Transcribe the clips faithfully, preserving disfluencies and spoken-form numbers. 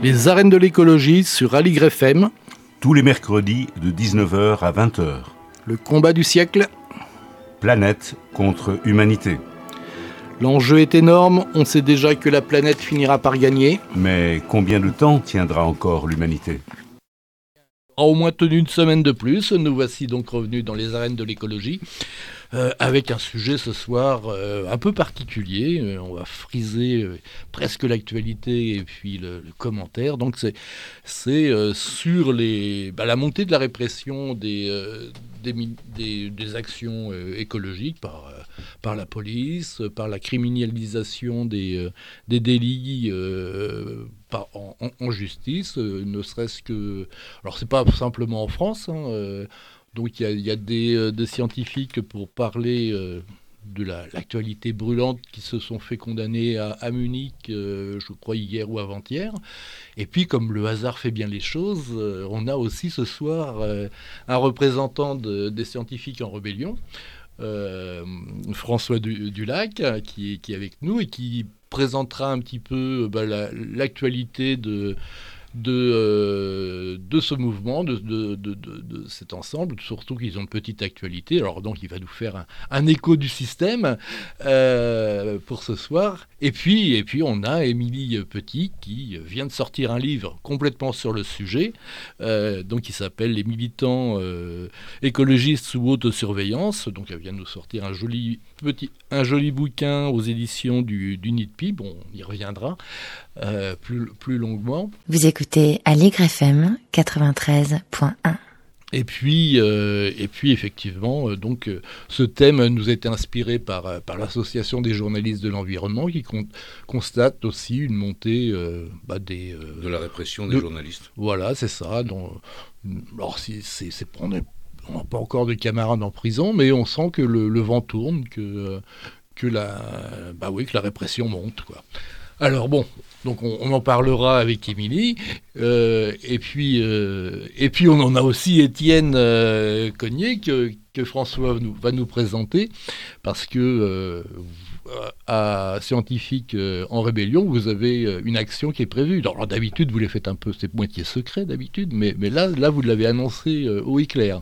Les arènes de l'écologie sur Aligre F M. Tous les mercredis de dix-neuf heures à vingt heures. Le combat du siècle. Planète contre humanité. L'enjeu est énorme, on sait déjà que la planète finira par gagner. Mais combien de temps tiendra encore l'humanité ? A au moins tenu une semaine de plus. Nous voici donc revenus dans les arènes de l'écologie euh, avec un sujet ce soir euh, un peu particulier. Euh, on va friser euh, presque l'actualité et puis le, le commentaire. Donc c'est, c'est euh, sur les, bah, la montée de la répression des, euh, des, des, des actions euh, écologiques par, euh, par la police, par la criminalisation des, euh, des délits euh, par, en, en justice, euh, ne serait-ce que... Alors c'est pas simplement en France, hein, euh, donc il y a, y a des, euh, des scientifiques pour parler euh, de la, l'actualité brûlante qui se sont fait condamner à, à Munich, euh, je crois hier ou avant-hier. Et puis comme le hasard fait bien les choses, euh, on a aussi ce soir euh, un représentant de, des scientifiques en rébellion, euh, François du, Dulac, qui, qui est avec nous et qui présentera un petit peu bah, la, l'actualité de... De, euh, de ce mouvement, de, de, de, de, de cet ensemble, surtout qu'ils ont une petite actualité. Alors donc il va nous faire un, un écho du système euh, pour ce soir. Et puis, et puis on a Émilie Petit qui vient de sortir un livre complètement sur le sujet, euh, donc qui s'appelle Les militants euh, écologistes sous haute surveillance. Donc elle vient de nous sortir un joli, petit, un joli bouquin aux éditions du, du Nid de Pi. Bon, on y reviendra euh, plus, plus longuement. Vous écoutez Aligre F M quatre-vingt-treize point un. Et puis, euh, et puis effectivement, euh, donc, euh, ce thème nous a été inspiré par, euh, par l'Association des journalistes de l'environnement qui con- constate aussi une montée euh, bah, des... Euh, de la répression des de, journalistes. Voilà, c'est ça. Donc, alors, c'est, c'est, c'est, on n'a pas encore de camarades en prison, mais on sent que le, le vent tourne, que, que, la, bah oui, que la répression monte, quoi. Alors bon, donc on, on en parlera avec Émilie, euh, et, puis, euh, et puis on en a aussi Étienne euh, Cognier que, que François nous, va nous présenter, parce que euh, à Scientifiques euh, en rébellion, vous avez une action qui est prévue. Alors d'habitude, vous les faites un peu, c'est moitié secret d'habitude, mais, mais là, là, vous l'avez annoncé euh, haut et clair.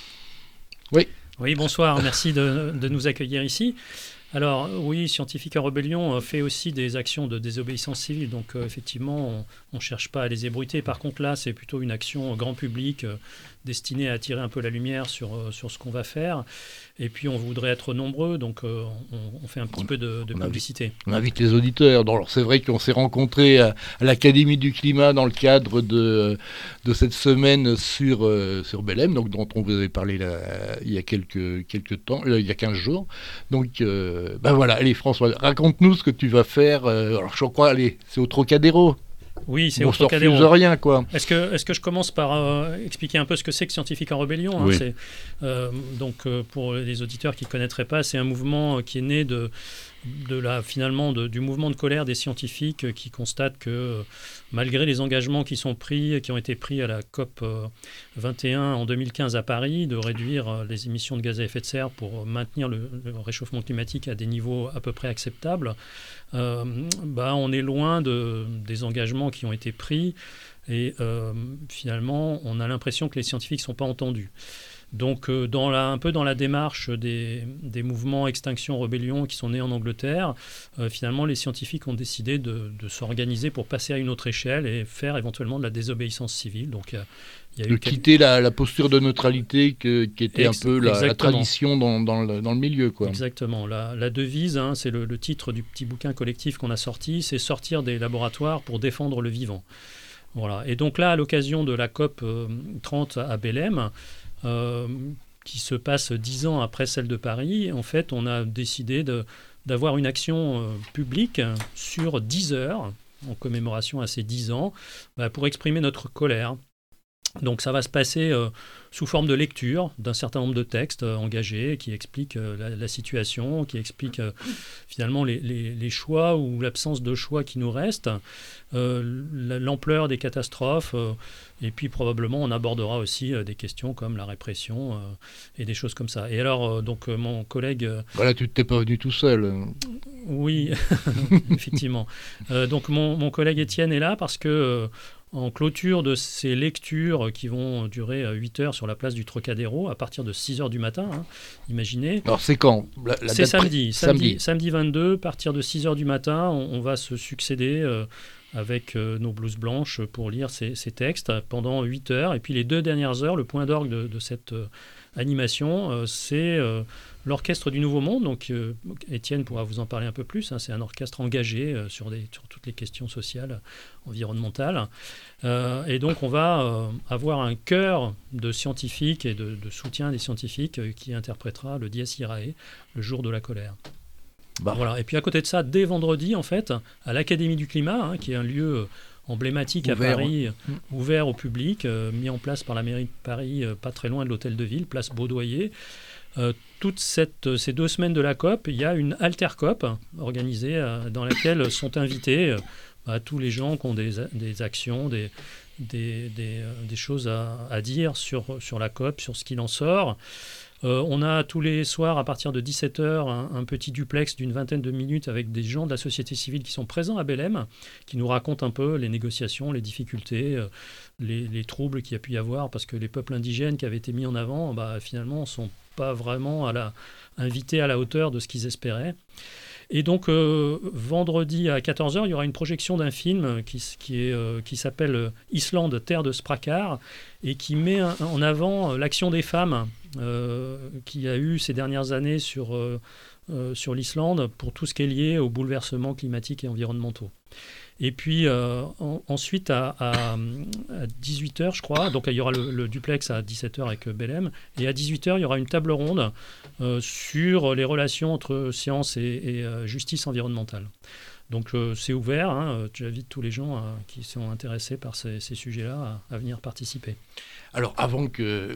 Oui. Oui, bonsoir, merci de, de nous accueillir ici. Alors oui, Scientifiques en rébellion fait aussi des actions de désobéissance civile, donc euh, effectivement, on ne cherche pas à les ébruiter. Par contre là, c'est plutôt une action grand public euh, destinée à attirer un peu la lumière sur, euh, sur ce qu'on va faire. Et puis on voudrait être nombreux, donc euh, on, on fait un petit on, peu de, de on publicité. Invite, on invite les auditeurs. Alors c'est vrai qu'on s'est rencontrés à, à l'Académie du Climat dans le cadre de, de cette semaine sur, euh, sur Belém, donc, dont on vous avait parlé là, il y a quelques, quelques temps, euh, il y a quinze jours. Donc euh, ben voilà, allez François, raconte-nous ce que tu vas faire. Euh, alors je crois, allez, c'est au Trocadéro. Oui, c'est bon, au Trocadéro. rien, quoi. Est-ce que, est-ce que je commence par euh, expliquer un peu ce que c'est que Scientifiques en rébellion, hein, oui. c'est, euh, donc, euh, pour les auditeurs qui ne connaîtraient pas, c'est un mouvement qui est né de, de la, finalement, de, du mouvement de colère des scientifiques qui constatent que, euh, malgré les engagements qui sont pris, qui ont été pris à la COP euh, vingt et un en deux mille quinze à Paris, de réduire euh, les émissions de gaz à effet de serre pour maintenir le, le réchauffement climatique à des niveaux à peu près acceptables, euh, bah, on est loin de, des engagements qui ont été pris et euh, finalement on a l'impression que les scientifiques ne sont pas entendus. Donc euh, dans la, un peu dans la démarche des, des mouvements Extinction Rébellion qui sont nés en Angleterre, euh, finalement les scientifiques ont décidé de, de s'organiser pour passer à une autre échelle et faire éventuellement de la désobéissance civile. Donc, euh, il y a de eu quitter quel... la, la posture de neutralité que, qui était Ex- un peu la, la tradition dans, dans, le, dans le milieu, quoi. Exactement. La, la devise, hein, c'est le, le titre du petit bouquin collectif qu'on a sorti, c'est sortir des laboratoires pour défendre le vivant. Voilà. Et donc là, à l'occasion de la COP trente à Belém, euh, qui se passe dix ans après celle de Paris, en fait, on a décidé de, d'avoir une action euh, publique sur dix heures, en commémoration à ces dix ans, bah, pour exprimer notre colère. Donc ça va se passer euh, sous forme de lecture d'un certain nombre de textes euh, engagés qui expliquent euh, la, la situation, qui expliquent euh, finalement les, les, les choix ou l'absence de choix qui nous restent, euh, l'ampleur des catastrophes, euh, et puis probablement on abordera aussi euh, des questions comme la répression euh, et des choses comme ça. Et alors, euh, donc euh, mon collègue... Euh, voilà, tu t'es pas venu tout seul. Oui, effectivement. Euh, donc mon, mon collègue Étienne est là parce que euh, en clôture de ces lectures qui vont durer huit heures sur la place du Trocadéro à partir de six heures du matin, hein, imaginez. Alors c'est quand la, la C'est date samedi, pré- samedi, samedi vingt-deux, à partir de six heures du matin, on, on va se succéder euh, avec euh, nos blouses blanches pour lire ces, ces textes pendant huit heures. Et puis les deux dernières heures, le point d'orgue de, de cette euh, animation, euh, c'est euh, l'Orchestre du Nouveau Monde. Donc euh, Étienne pourra vous en parler un peu plus. Hein, c'est un orchestre engagé euh, sur, des, sur toutes les questions sociales, environnementales. Euh, et donc on va euh, avoir un chœur de scientifiques et de, de soutien des scientifiques euh, qui interprétera le Dies Irae, le jour de la colère. Bah. Voilà. Et puis à côté de ça, dès vendredi, en fait, à l'Académie du Climat, hein, qui est un lieu emblématique Ouvert, à Paris, hein. ouvert au public, euh, mis en place par la mairie de Paris, euh, pas très loin de l'hôtel de ville, place Baudoyer. Euh, toutes cette, ces deux semaines de la COP, il y a une Altercop organisée euh, dans laquelle sont invités euh, bah, tous les gens qui ont des, des actions, des, des, des, euh, des choses à, à dire sur, sur la COP, sur ce qu'il en sort. Euh, on a tous les soirs, à partir de dix-sept heures, un, un petit duplex d'une vingtaine de minutes avec des gens de la société civile qui sont présents à Belém, qui nous racontent un peu les négociations, les difficultés, euh, les, les troubles qu'il y a pu y avoir, parce que les peuples indigènes qui avaient été mis en avant, bah, finalement, ne sont pas vraiment à la, invités à la hauteur de ce qu'ils espéraient. Et donc, euh, vendredi à quatorze heures, il y aura une projection d'un film qui, qui, est, euh, qui s'appelle « Islande, terre de Sprakar » et qui met un, en avant l'action des femmes euh, qu'il y a eu ces dernières années sur, euh, euh, sur l'Islande pour tout ce qui est lié aux bouleversements climatiques et environnementaux. Et puis euh, en, ensuite à, à, à dix-huit heures, je crois, donc il y aura le, le duplex à dix-sept heures avec Belém, et à dix-huit heures, il y aura une table ronde euh, sur les relations entre science et, et euh, justice environnementale. Donc euh, c'est ouvert, hein, j'invite tous les gens euh, qui sont intéressés par ces, ces sujets-là à, à venir participer. Alors avant que...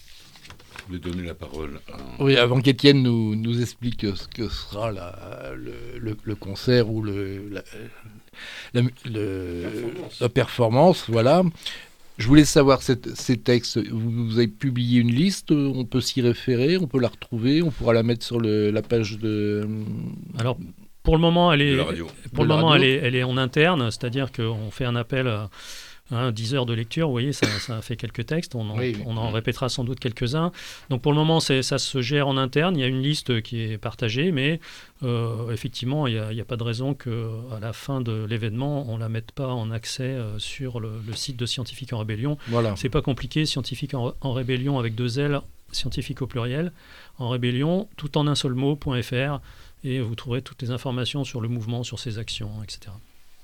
De donner la parole à... Oui, avant qu'Étienne nous, nous explique ce que sera la, le, le, le concert ou le, la, la, le, performance. la performance, voilà. Je voulais savoir, cette, ces textes, vous, vous avez publié une liste, on peut s'y référer, on peut la retrouver, on pourra la mettre sur le, la page de... Alors, pour le moment, elle est, pour de le moment, radio. elle est, elle est en interne, c'est-à-dire qu'on fait un appel à... Hein, dix heures de lecture, vous voyez, ça, ça fait quelques textes, on en, oui, oui. on en répétera sans doute quelques-uns. Donc pour le moment, c'est, ça se gère en interne, il y a une liste qui est partagée, mais euh, effectivement, il n'y a, a pas de raison qu'à la fin de l'événement, on ne la mette pas en accès euh, sur le, le site de Scientifiques en Rébellion. Voilà. C'est pas compliqué, Scientifiques en, en Rébellion avec deux L, scientifique au pluriel, en rébellion, tout en un seul mot, .fr, et vous trouverez toutes les informations sur le mouvement, sur ses actions, et cetera.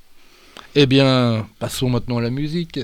Eh bien, passons maintenant à la musique.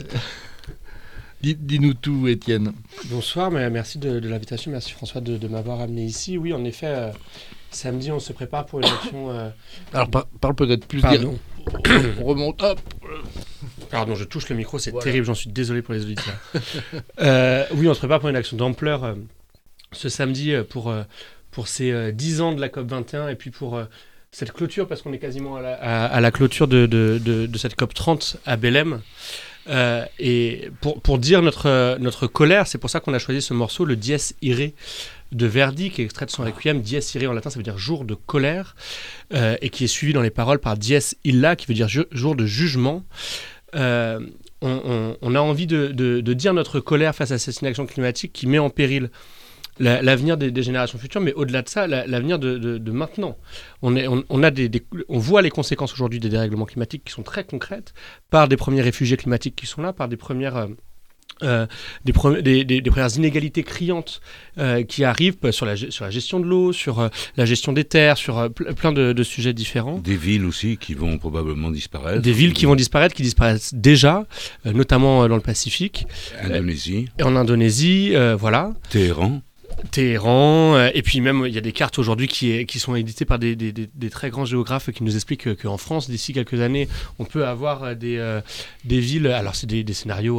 Dis, dis-nous tout, Étienne. Bonsoir, mais merci de, de l'invitation. Merci François de, de m'avoir amené ici. Oui, en effet, euh, samedi, on se prépare pour une action... Euh... Alors, par, parle peut-être plus... Pardon. On remonte, hop. Pardon, je touche le micro, c'est voilà. terrible, j'en suis désolé pour les auditeurs. euh, oui, on se prépare pour une action d'ampleur euh, ce samedi euh, pour, euh, pour ces euh, dix ans de la COP vingt et un et puis pour... Euh, cette clôture, parce qu'on est quasiment à la, à, à la clôture de, de, de, de cette COP trente à Belém. Euh, et pour, pour dire notre, notre colère, c'est pour ça qu'on a choisi ce morceau, le Dies Irae de Verdi, qui est extrait de son Requiem. Dies Irae en latin, ça veut dire jour de colère, euh, et qui est suivi dans les paroles par Dies Illa, qui veut dire ju- jour de jugement. Euh, on, on, on a envie de, de, de dire notre colère face à cette inaction climatique qui met en péril La, l'avenir des, des générations futures, mais au-delà de ça, la, l'avenir de, de, de maintenant. On, est, on, on, a des, des, on voit les conséquences aujourd'hui des dérèglements climatiques qui sont très concrètes, par des premiers réfugiés climatiques qui sont là, par des premières, euh, euh, des, pre- des, des, des premières inégalités criantes euh, qui arrivent sur la, sur la gestion de l'eau, sur euh, la gestion des terres, sur euh, plein de, de sujets différents. Des villes aussi qui vont probablement disparaître. Des villes qui vont disparaître, qui disparaissent déjà, euh, notamment dans le Pacifique. Indonésie. Euh, en Indonésie, euh, voilà. Téhéran. Téhéran, euh, et puis même il y a des cartes aujourd'hui qui, est, qui sont éditées par des, des, des, des très grands géographes qui nous expliquent qu'en France, d'ici quelques années, on peut avoir des, euh, des villes, alors c'est des, des scénarios à,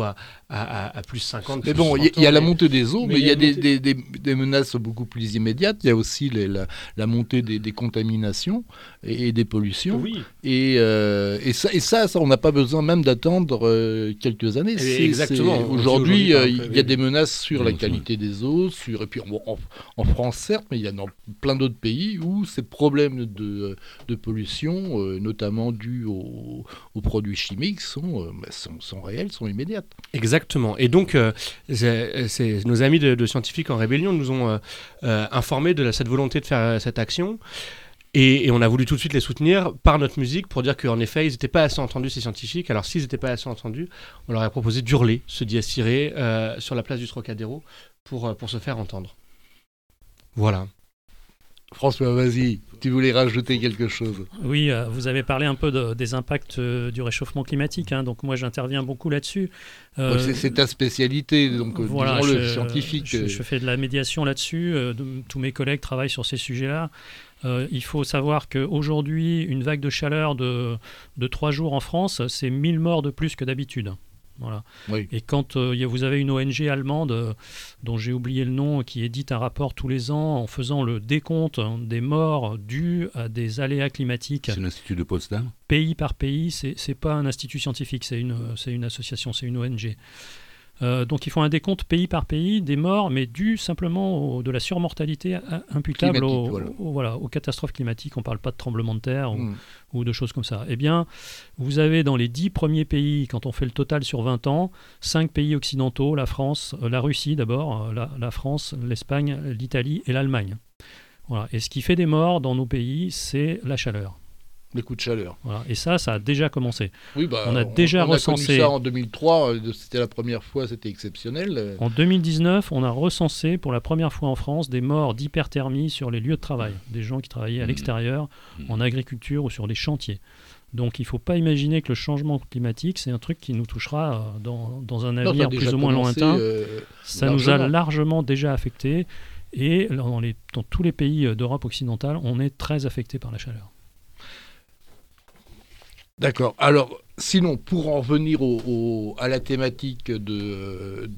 à, à, à plus cinquante. Mais bon, il y, y a la montée des eaux, mais il y a, des, des, des, des menaces beaucoup plus immédiates. Il y a aussi les, la, la montée des, des contaminations et, et des pollutions. Oui. Et, euh, et, ça, et ça, ça, on n'a pas besoin même d'attendre euh, quelques années. C'est, exactement. C'est, aujourd'hui, aujourd'hui il euh, y a des menaces sur la qualité des eaux, sur, et puis bon, en, en France certes, mais il y a dans plein d'autres pays où ces problèmes de, de pollution, euh, notamment dus aux, aux produits chimiques, sont, euh, sont, sont réels, sont immédiates. Exactement. Et donc, euh, c'est, c'est, nos amis de, de Scientifiques en Rébellion nous ont euh, euh, informés de la, cette volonté de faire euh, cette action. Et, et on a voulu tout de suite les soutenir par notre musique pour dire qu'en effet, ils n'étaient pas assez entendus, ces scientifiques. Alors, s'ils n'étaient pas assez entendus, on leur a proposé d'hurler, se diastirer euh, sur la place du Trocadéro pour, euh, pour se faire entendre. Voilà. François, vas-y, tu voulais rajouter quelque chose. Oui, euh, vous avez parlé un peu de, des impacts euh, du réchauffement climatique, hein, donc moi j'interviens beaucoup là-dessus. Euh, ouais, c'est, c'est ta spécialité, donc voilà, disons-le, je, scientifique. Je, je fais de la médiation là-dessus, euh, de, tous mes collègues travaillent sur ces sujets-là. Euh, il faut savoir qu'aujourd'hui, une vague de chaleur de, de trois jours en France, c'est mille morts de plus que d'habitude. Voilà. Oui. Et quand euh, vous avez une O N G allemande, euh, dont j'ai oublié le nom, qui édite un rapport tous les ans en faisant le décompte hein, des morts dus à des aléas climatiques. C'est l'Institut de Potsdam. Pays par pays, c'est, c'est pas un institut scientifique, c'est une, c'est une association, c'est une O N G. Euh, donc ils font un décompte pays par pays des morts, mais dû simplement au, de la surmortalité imputable aux, voilà. Au, voilà, aux catastrophes climatiques. On ne parle pas de tremblements de terre ou, mmh. ou de choses comme ça. Eh bien, vous avez dans les dix premiers pays, quand on fait le total sur vingt ans, cinq pays occidentaux, la France, euh, la Russie d'abord, euh, la, la France, l'Espagne, l'Italie et l'Allemagne. Voilà. Et ce qui fait des morts dans nos pays, c'est la chaleur. Les coups de chaleur. Voilà. Et ça, ça a déjà commencé. Oui, bah, on a on, déjà on recensé. a connu ça en deux mille trois, c'était la première fois, c'était exceptionnel. En deux mille dix-neuf, on a recensé pour la première fois en France des morts d'hyperthermie sur les lieux de travail, des gens qui travaillaient à l'extérieur, mmh. en agriculture ou sur les chantiers. Donc il ne faut pas imaginer que le changement climatique, c'est un truc qui nous touchera dans, dans un avenir non, plus ou moins lointain. Euh, ça largement. nous a largement déjà affectés. Et dans, les, dans tous les pays d'Europe occidentale, on est très affecté par la chaleur. D'accord. Alors, sinon, pour en revenir au, au, à la thématique de,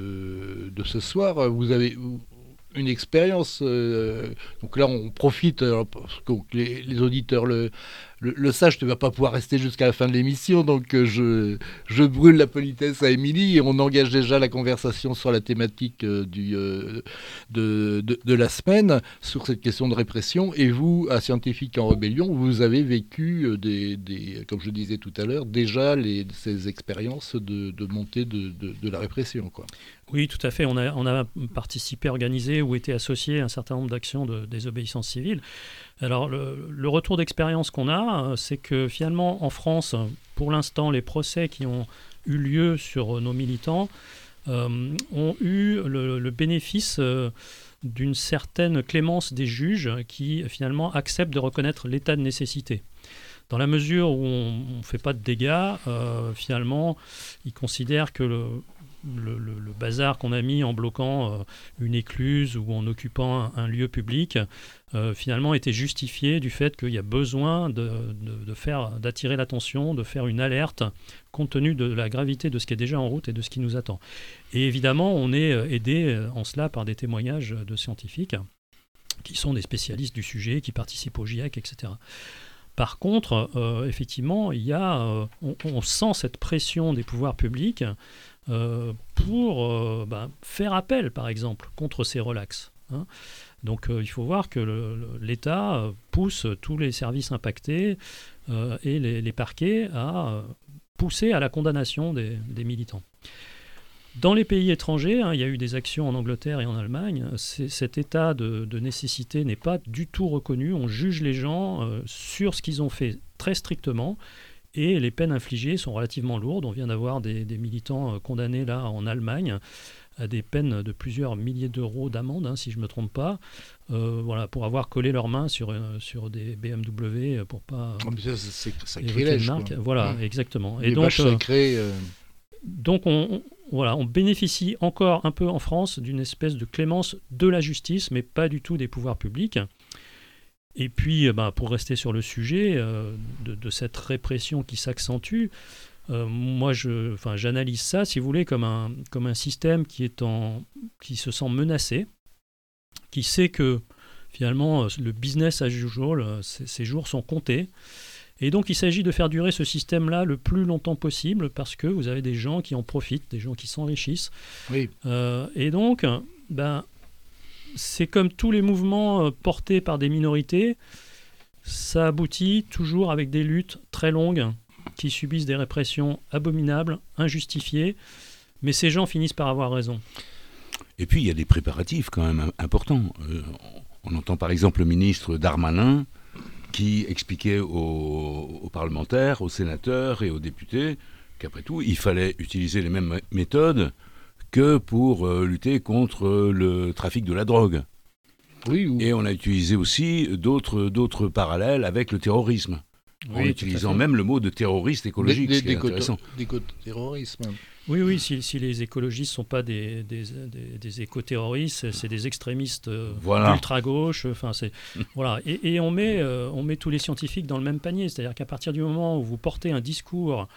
de, de ce soir, vous avez une expérience. Euh, donc là, on profite, alors, parce que les, les auditeurs le, le, le sachent, tu ne vas pas pouvoir rester jusqu'à la fin de l'émission, donc euh, je, je brûle la politesse à Émilie et on engage déjà la conversation sur la thématique euh, du, euh, de, de, de la semaine, sur cette question de répression. Et vous, à Scientifiques en Rébellion, vous avez vécu, des, des, comme je disais tout à l'heure, déjà les, ces expériences de, de montée de, de, de la répression, quoi. Oui, tout à fait. On a, on a participé, organisé ou été associé à un certain nombre d'actions de désobéissance civile. Alors, le, le retour d'expérience qu'on a, c'est que finalement, en France, pour l'instant, les procès qui ont eu lieu sur nos militants euh, ont eu le, le bénéfice euh, d'une certaine clémence des juges qui, finalement, acceptent de reconnaître l'état de nécessité. Dans la mesure où on ne fait pas de dégâts, euh, finalement, ils considèrent que le... Le, le, le bazar qu'on a mis en bloquant euh, une écluse ou en occupant un, un lieu public, euh, finalement était justifié du fait qu'il y a besoin de, de, de faire, d'attirer l'attention, de faire une alerte compte tenu de la gravité de ce qui est déjà en route et de ce qui nous attend. Et évidemment, on est aidé en cela par des témoignages de scientifiques qui sont des spécialistes du sujet, qui participent au GIEC, et cetera. Par contre, euh, effectivement, il y a, euh, on, on sent cette pression des pouvoirs publics Euh, pour euh, bah, faire appel, par exemple, contre ces relax. Hein. Donc euh, il faut voir que le, le, l'État euh, pousse tous les services impactés euh, et les, les parquets à euh, pousser à la condamnation des, des militants. Dans les pays étrangers, hein, il y a eu des actions en Angleterre et en Allemagne, c'est, cet état de, de nécessité n'est pas du tout reconnu. On juge les gens euh, sur ce qu'ils ont fait très strictement. Et les peines infligées sont relativement lourdes. On vient d'avoir des, des militants condamnés là en Allemagne à des peines de plusieurs milliers d'euros d'amende, hein, si je ne me trompe pas, euh, voilà, pour avoir collé leurs mains sur, euh, sur des B M W pour pas oh, ça, c'est, c'est évoquer une marque. Voilà, mmh. exactement. Les et donc, sacrées, euh... donc on, on, voilà, on bénéficie encore un peu en France d'une espèce de clémence de la justice, mais pas du tout des pouvoirs publics. Et puis, bah, pour rester sur le sujet euh, de, de cette répression qui s'accentue, Euh, moi, je, enfin, j'analyse ça, si vous voulez, comme un, comme un système qui, est en, qui se sent menacé, qui sait que finalement le business as usual, ses jours sont comptés. Et donc il s'agit de faire durer ce système-là le plus longtemps possible parce que vous avez des gens qui en profitent, des gens qui s'enrichissent. Oui. Euh, et donc, ben, c'est comme tous les mouvements portés par des minorités, ça aboutit toujours avec des luttes très longues qui subissent des répressions abominables, injustifiées, mais ces gens finissent par avoir raison. Et puis il y a des préparatifs quand même importants. Euh, on entend par exemple le ministre Darmanin qui expliquait aux, aux parlementaires, aux sénateurs et aux députés qu'après tout, il fallait utiliser les mêmes méthodes que pour euh, lutter contre le trafic de la drogue. Oui, ou... Et on a utilisé aussi d'autres, d'autres parallèles avec le terrorisme, oui, en utilisant même le mot de terroriste écologique, des, ce qui est des intéressant. D'éco-terrorisme. Oui, oui, si, si les écologistes ne sont pas des, des, des, des éco-terroristes, c'est des extrémistes euh, voilà. ultra-gauche. Enfin, c'est, voilà. Et, et on, met, euh, on met tous les scientifiques dans le même panier. C'est-à-dire qu'à partir du moment où vous portez un discours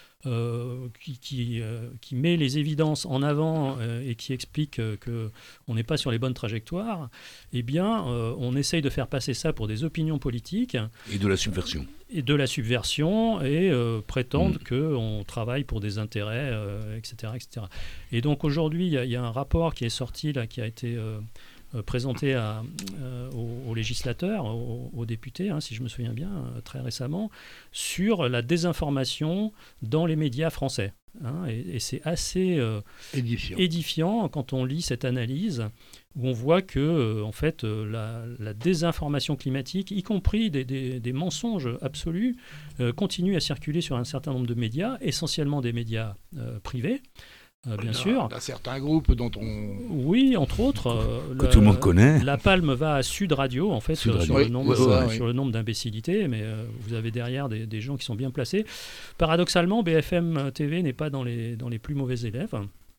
euh, qui, qui, euh, qui met les évidences en avant euh, et qui explique euh, qu'on n'est pas sur les bonnes trajectoires, eh bien, euh, on essaye de faire passer ça pour des opinions politiques. Et de la subversion. Et de la subversion et euh, prétendent mmh. qu'on travaille pour des intérêts, euh, et cetera, et cetera. Et donc aujourd'hui, il y, y a un rapport qui est sorti, là, qui a été euh, présenté à, euh, aux, aux législateurs, aux, aux députés, hein, si je me souviens bien, euh, très récemment, sur la désinformation dans les médias français. Hein, et, et c'est assez euh, édifiant. édifiant quand on lit cette analyse où on voit que euh, en fait, euh, la, la désinformation climatique, y compris des, des, des mensonges absolus, euh, continue à circuler sur un certain nombre de médias, essentiellement des médias euh, privés, euh, bien là, sûr. D'un certain groupe dont on... Oui, entre autres. Euh, que la, tout le monde connaît. La palme va à Sud Radio, en fait, Sud sur, Radio. sur, oui, le nombre, ça, euh, oui. sur le nombre d'imbécilités, mais euh, vous avez derrière des, des gens qui sont bien placés. Paradoxalement, B F M T V n'est pas dans les, dans les plus mauvais élèves.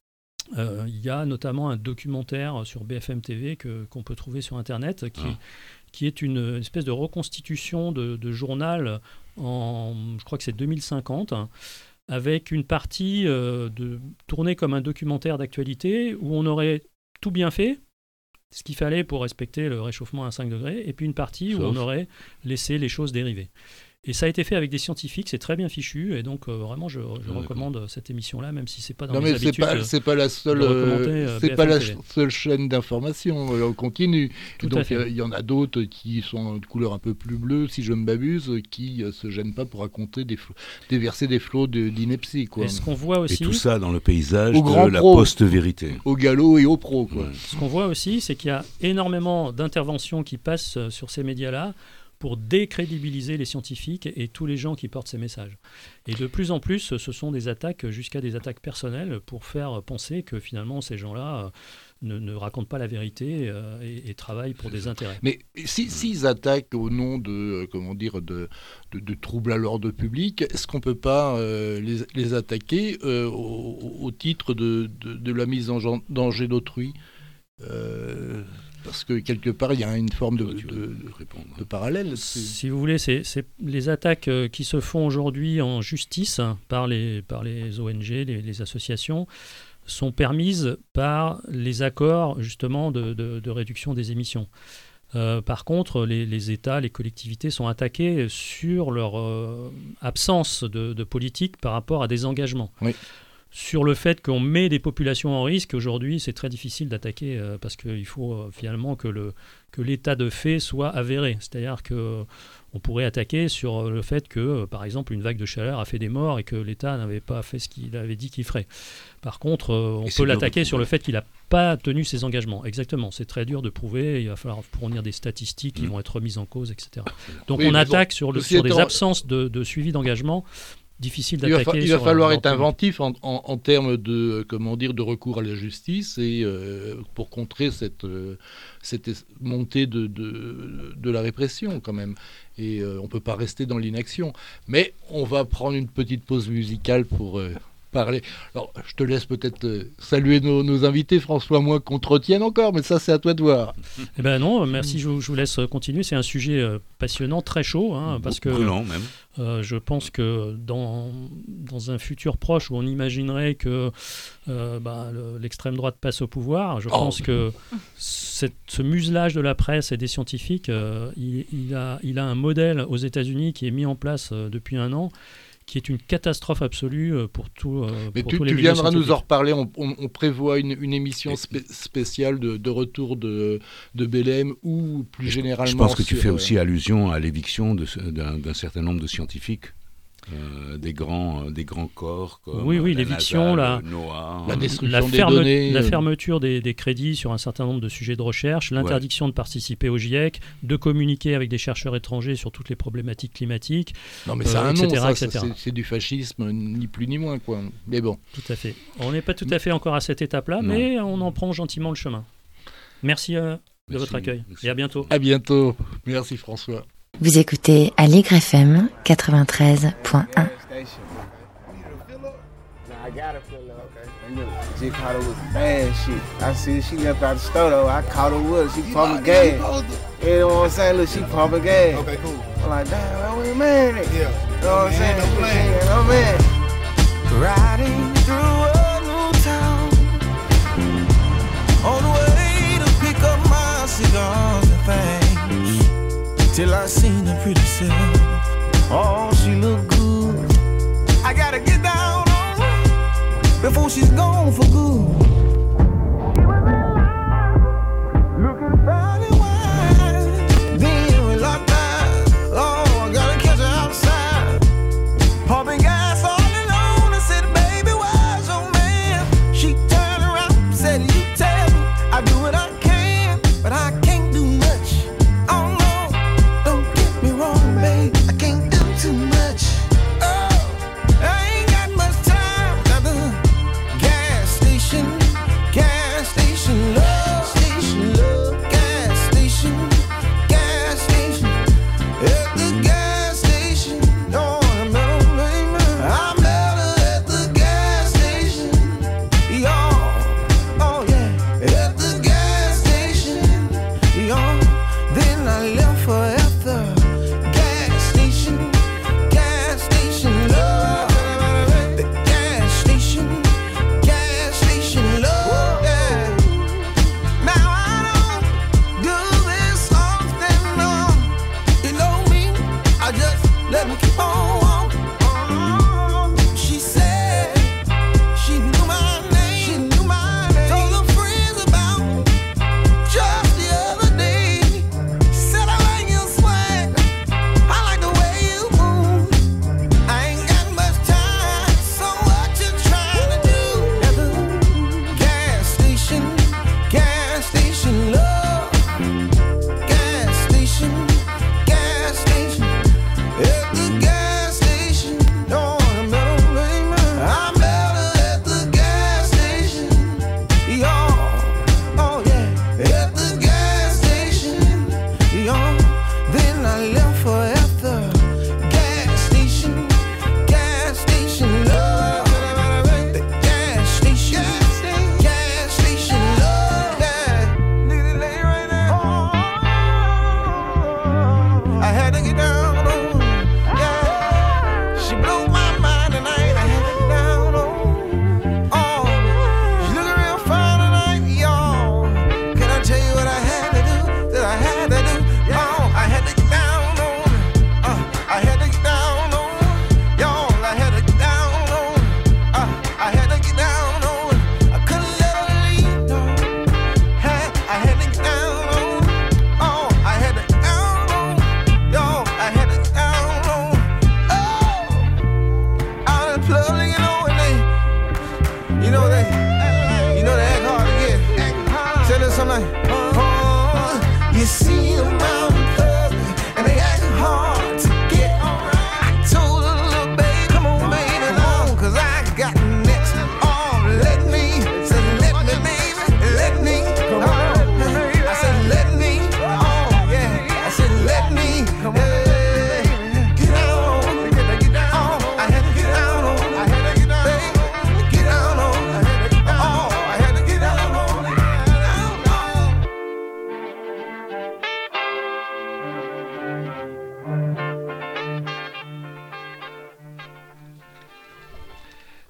Euh, il y a notamment un documentaire sur B F M T V que, qu'on peut trouver sur Internet qui, ah. qui est une, une espèce de reconstitution de, de journal en, je crois que c'est deux mille cinquante, avec une partie euh, de, tournée comme un documentaire d'actualité où on aurait tout bien fait, ce qu'il fallait pour respecter le réchauffement à cinq degrés, et puis une partie Sauf. où on aurait laissé les choses dériver. Et ça a été fait avec des scientifiques, c'est très bien fichu, et donc euh, vraiment je, je ouais, recommande d'accord. cette émission-là, même si c'est pas dans non, mes mais habitudes. C'est pas, c'est pas la seule, euh, c'est pas la seule chaîne d'information euh, continue. Tout donc il y, y en a d'autres qui sont de couleur un peu plus bleue, si je ne m'abuse, qui euh, se gênent pas pour raconter des fl- déverser des flots de, d'ineptie, quoi. Et ce qu'on voit aussi, et tout ça dans le paysage au de la post-vérité, au galop et au pro, quoi. Ouais. Ce qu'on voit aussi, c'est qu'il y a énormément d'interventions qui passent sur ces médias-là pour décrédibiliser les scientifiques et tous les gens qui portent ces messages. Et de plus en plus, ce sont des attaques, jusqu'à des attaques personnelles, pour faire penser que finalement ces gens-là ne, ne racontent pas la vérité euh, et, et travaillent pour des intérêts. Mais si, s'ils attaquent au nom de, euh, comment dire, de, de, de troubles à l'ordre public, est-ce qu'on ne peut pas euh, les, les attaquer euh, au, au titre de, de, de la mise en danger d'autrui euh, parce que quelque part, il y a une forme de, de, de, de parallèle. C'est... Si vous voulez, c'est, c'est les attaques qui se font aujourd'hui en justice par les, par les O N G, les, les associations, sont permises par les accords justement de, de, de réduction des émissions. Euh, par contre, les, les États, les collectivités sont attaqués sur leur euh, absence de, de politique par rapport à des engagements. Oui. Sur le fait qu'on met des populations en risque, aujourd'hui, c'est très difficile d'attaquer euh, parce qu'il faut euh, finalement que, le, que l'état de fait soit avéré. C'est-à-dire qu'on euh, pourrait attaquer sur le fait que, euh, par exemple, une vague de chaleur a fait des morts et que l'État n'avait pas fait ce qu'il avait dit qu'il ferait. Par contre, euh, on et peut l'attaquer sur le fait qu'il n'a pas tenu ses engagements. Exactement, c'est très dur de prouver. Il va falloir fournir des statistiques qui mmh. vont être remises en cause, et cetera. Donc oui, on attaque bon, sur, le, sur des absences de, de suivi d'engagement. Difficile d'attaquer. Il va, fa- il va falloir être inventif en, en, en termes de, comment dire, de recours à la justice et euh, pour contrer cette, euh, cette montée de, de, de la répression quand même. Et euh, on ne peut pas rester dans l'inaction. Mais on va prendre une petite pause musicale pour, euh, parler. Alors, je te laisse peut-être euh, saluer nos, nos invités, François, moi, qu'on te retienne encore, mais ça, c'est à toi de voir. Eh ben non, merci, je, je vous laisse continuer. C'est un sujet euh, passionnant, très chaud, hein, parce que brûlant même. Euh, je pense que dans, dans un futur proche où on imaginerait que euh, bah, le, l'extrême droite passe au pouvoir, je oh. pense que cette, ce muselage de la presse et des scientifiques, euh, il, il, a, il a un modèle aux États-Unis qui est mis en place euh, depuis un an, qui est une catastrophe absolue pour, tout, euh, Mais pour tu, tous les tu milieux viendras scientifiques. nous en reparler. On, on, on prévoit une, une émission spé- spéciale de, de retour de, de Belém ou plus je, généralement. Je pense que tu sur, fais aussi allusion à l'éviction de, d'un, d'un certain nombre de scientifiques. Euh, des, grands, euh, des grands corps comme oui, oui, la l'éviction, NASA, la, Noah, la destruction la, des ferme, données, la fermeture des, des crédits sur un certain nombre de sujets de recherche, l'interdiction ouais. de participer au GIEC, de communiquer avec des chercheurs étrangers sur toutes les problématiques climatiques. Non, mais ça a euh, un nom, ça, et cetera. C'est, c'est du fascisme, ni plus ni moins, quoi. Mais bon. Tout à fait. On n'est pas tout à fait encore à cette étape-là, non. mais on en prend gentiment le chemin. Merci, euh, de merci, votre accueil merci. Et à bientôt. À bientôt. Merci François. Vous écoutez Aligre F M quatre-vingt-treize point un. I got her feeling okay. And look, G caught her with bad shit. I see she left out the store though. I caught her with her. She pumping gas. You know what I'm saying? Look, she pumping gas. Okay, cool. I'm like, damn, I ain't mad at it. Yeah. You know what I'm saying? I'm playing. I'm mad. Riding through a new town. On the way to pick up my cigars and things. Till I seen her pretty self. Oh, she look good. I gotta get down on her before she's gone for good. Looking fine and wide. Then we locked eyes. Oh, I gotta catch her outside. Pumping gas all alone. I said, baby, where's your man? She turned around, said, you tell me. I do what I can, but I can't do much. Oh no, don't get me wrong, babe. I can't do too much. Oh, I ain't got much time at the gas station.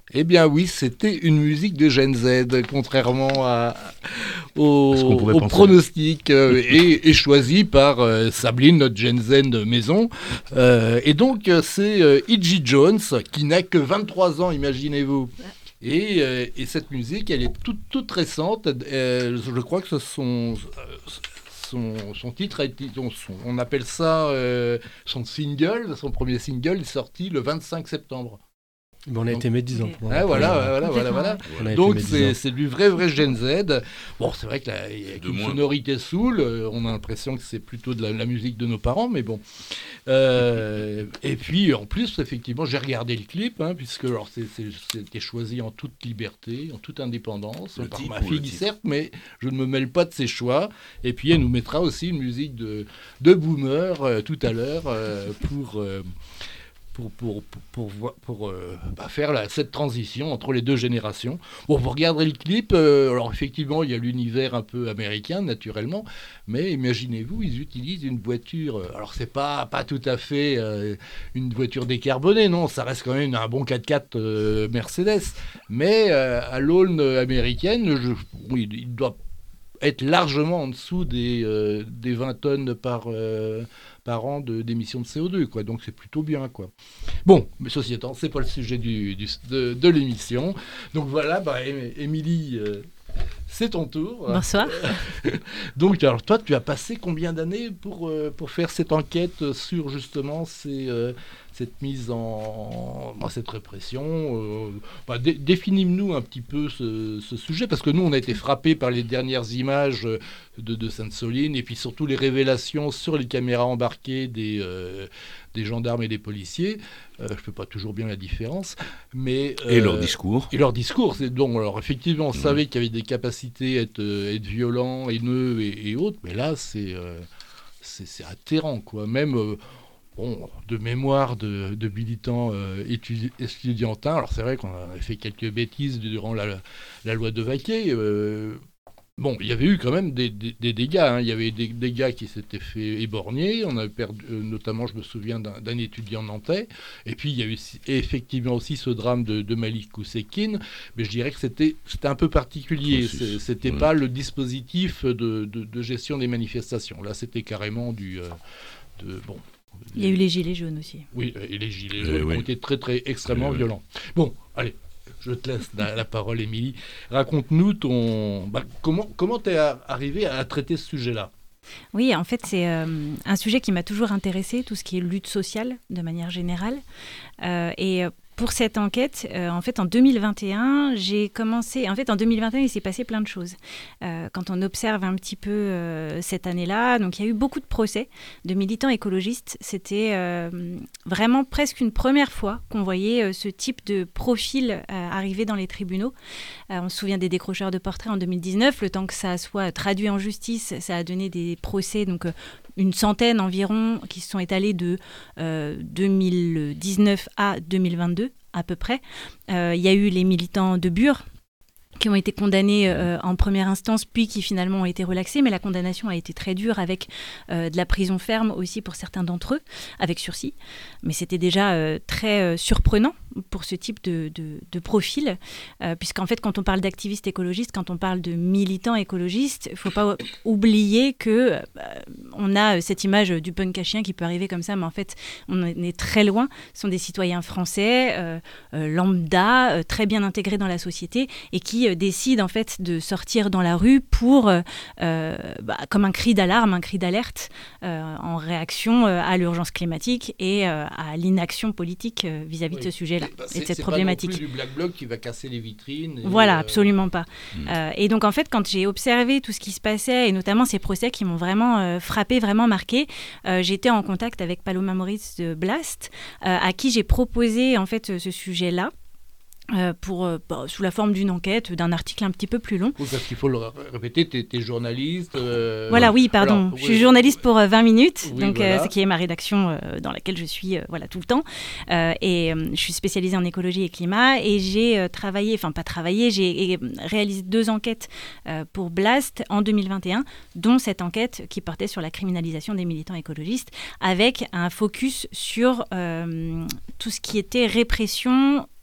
Eh bien oui, c'était une musique de Gen Z, contrairement à, au, au pronostic, euh, et, et choisi par euh, Sabline, notre Gen Z maison. Euh, et donc c'est euh, Iggy Jones, qui n'a que vingt-trois ans, imaginez-vous. Et, euh, et cette musique, elle est toute, toute récente. Euh, je crois que ce sont... Son, son titre a été, son, on appelle ça euh, son single, son premier single est sorti le vingt-cinq septembre. Bon, on a Donc, été médisants. Ah, voilà, voilà, voilà, voilà, voilà. Donc c'est, c'est du vrai, vrai Gen Z. Bon, c'est vrai qu'il y a une moins. sonorité soul. On a l'impression que c'est plutôt de la, la musique de nos parents, mais bon. Euh, et puis en plus, effectivement, j'ai regardé le clip, hein, puisque alors c'est, c'est, c'était choisi en toute liberté, en toute indépendance, le par ma fille, certes, mais je ne me mêle pas de ses choix. Et puis elle nous mettra aussi une musique de, de boomer euh, tout à l'heure euh, pour. Euh, pour, pour, pour, pour, pour euh, bah, faire la, cette transition entre les deux générations. Bon, vous regarderez le clip, euh, alors effectivement, il y a l'univers un peu américain, naturellement, mais imaginez-vous, ils utilisent une voiture, euh, alors c'est pas, pas tout à fait euh, une voiture décarbonée, non, ça reste quand même un bon quatre-quatre euh, Mercedes, mais euh, à l'aune américaine, je, oui, il doit être largement en dessous des, euh, des vingt tonnes par... Euh, par an de, d'émissions de C O deux, quoi. Donc c'est plutôt bien, quoi. Bon, mais ceci étant, c'est pas le sujet du, du, de, de l'émission. Donc voilà, bah, Émilie, euh, c'est ton tour. Bonsoir. Donc, alors toi, tu as passé combien d'années pour, euh, pour faire cette enquête sur justement ces, euh, cette mise en... Bah, cette répression euh, bah, dé- Définis-nous un petit peu ce, ce sujet, parce que nous, on a été frappés par les dernières images de, de Sainte-Soline, et puis surtout les révélations sur les caméras embarquées des, euh, des gendarmes et des policiers. Euh, je ne fais pas toujours bien la différence. Mais, euh, et leur discours. Et leur discours. C'est, donc, alors, effectivement, on mmh. savait qu'il y avait des capacités à être, euh, être violents, haineux et, et autres, mais là, c'est, euh, c'est, c'est atterrant, quoi. Même... Euh, Bon, de mémoire de, de militants euh, étudi- estudiantins. Alors c'est vrai qu'on a fait quelques bêtises durant la, la loi de Vaquet. Euh, bon, il y avait eu quand même des, des, des dégâts. Hein. Il y avait des dégâts qui s'étaient fait éborgner. On a perdu, euh, notamment, je me souviens d'un, d'un étudiant nantais. Et puis il y a eu effectivement aussi ce drame de, de Malik Oussekine. Mais je dirais que c'était, c'était un peu particulier. C'est, c'était ouais. pas le dispositif de, de, de gestion des manifestations. Là, c'était carrément du... Euh, de, bon, il y a eu les gilets jaunes aussi. Oui, et les gilets jaunes euh, ont oui. été très, très, extrêmement euh, violents. Bon, allez, je te laisse la, la parole, Émilie. Raconte-nous ton... Bah, comment comment t'es arrivée à traiter ce sujet-là ? Oui, en fait, c'est euh, un sujet qui m'a toujours intéressée, tout ce qui est lutte sociale, de manière générale. Euh, et... Pour cette enquête, euh, en fait, en deux mille vingt et un, j'ai commencé... En fait, en deux mille vingt et un, il s'est passé plein de choses. Euh, quand on observe un petit peu euh, cette année-là, donc il y a eu beaucoup de procès de militants écologistes. C'était euh, vraiment presque une première fois qu'on voyait euh, ce type de profil euh, arriver dans les tribunaux. Euh, on se souvient des décrocheurs de portraits en deux mille dix-neuf. Le temps que ça soit traduit en justice, ça a donné des procès, donc... Euh, une centaine environ qui se sont étalés de euh, deux mille dix-neuf à deux mille vingt-deux à peu près. Euh, il y a eu les militants de Bure qui ont été condamnés euh, en première instance, puis qui finalement ont été relaxés, mais la condamnation a été très dure avec euh, de la prison ferme aussi pour certains d'entre eux, avec sursis. Mais c'était déjà euh, très euh, surprenant pour ce type de, de, de profil, euh, puisqu'en fait, quand on parle d'activistes écologistes, quand on parle de militants écologistes, il ne faut pas oublier que euh, on a cette image du punk à chien qui peut arriver comme ça, mais en fait, on est très loin. Ce sont des citoyens français, euh, euh, lambda, euh, très bien intégrés dans la société, et qui euh, décident en fait de sortir dans la rue pour, euh, bah, comme un cri d'alarme, un cri d'alerte, euh, en réaction euh, à l'urgence climatique et euh, à l'inaction politique euh, vis-à-vis oui. de ce sujet-là. Bah, et de cette c'est problématique. C'est pas non plus du Black Bloc qui va casser les vitrines. Et voilà, euh... absolument pas. Mmh. Euh, et donc en fait, quand j'ai observé tout ce qui se passait, et notamment ces procès qui m'ont vraiment euh, frappé, vraiment marqué, euh, j'étais en contact avec Paloma Moritz de Blast, euh, à qui j'ai proposé en fait ce sujet-là. Euh, pour, euh, bah, sous la forme d'une enquête, d'un article un petit peu plus long. Oui, parce qu'il faut le répéter, tu es journaliste. Euh... Voilà, oui, pardon. Alors, je oui, suis journaliste pour euh, vingt minutes, oui, donc, voilà. euh, ce qui est ma rédaction euh, dans laquelle je suis euh, voilà, tout le temps. Euh, et euh, je suis spécialisée en écologie et climat. Et j'ai euh, travaillé, enfin pas travaillé, j'ai réalisé deux enquêtes euh, pour Blast en deux mille vingt et un, dont cette enquête qui portait sur la criminalisation des militants écologistes, avec un focus sur euh, tout ce qui était répression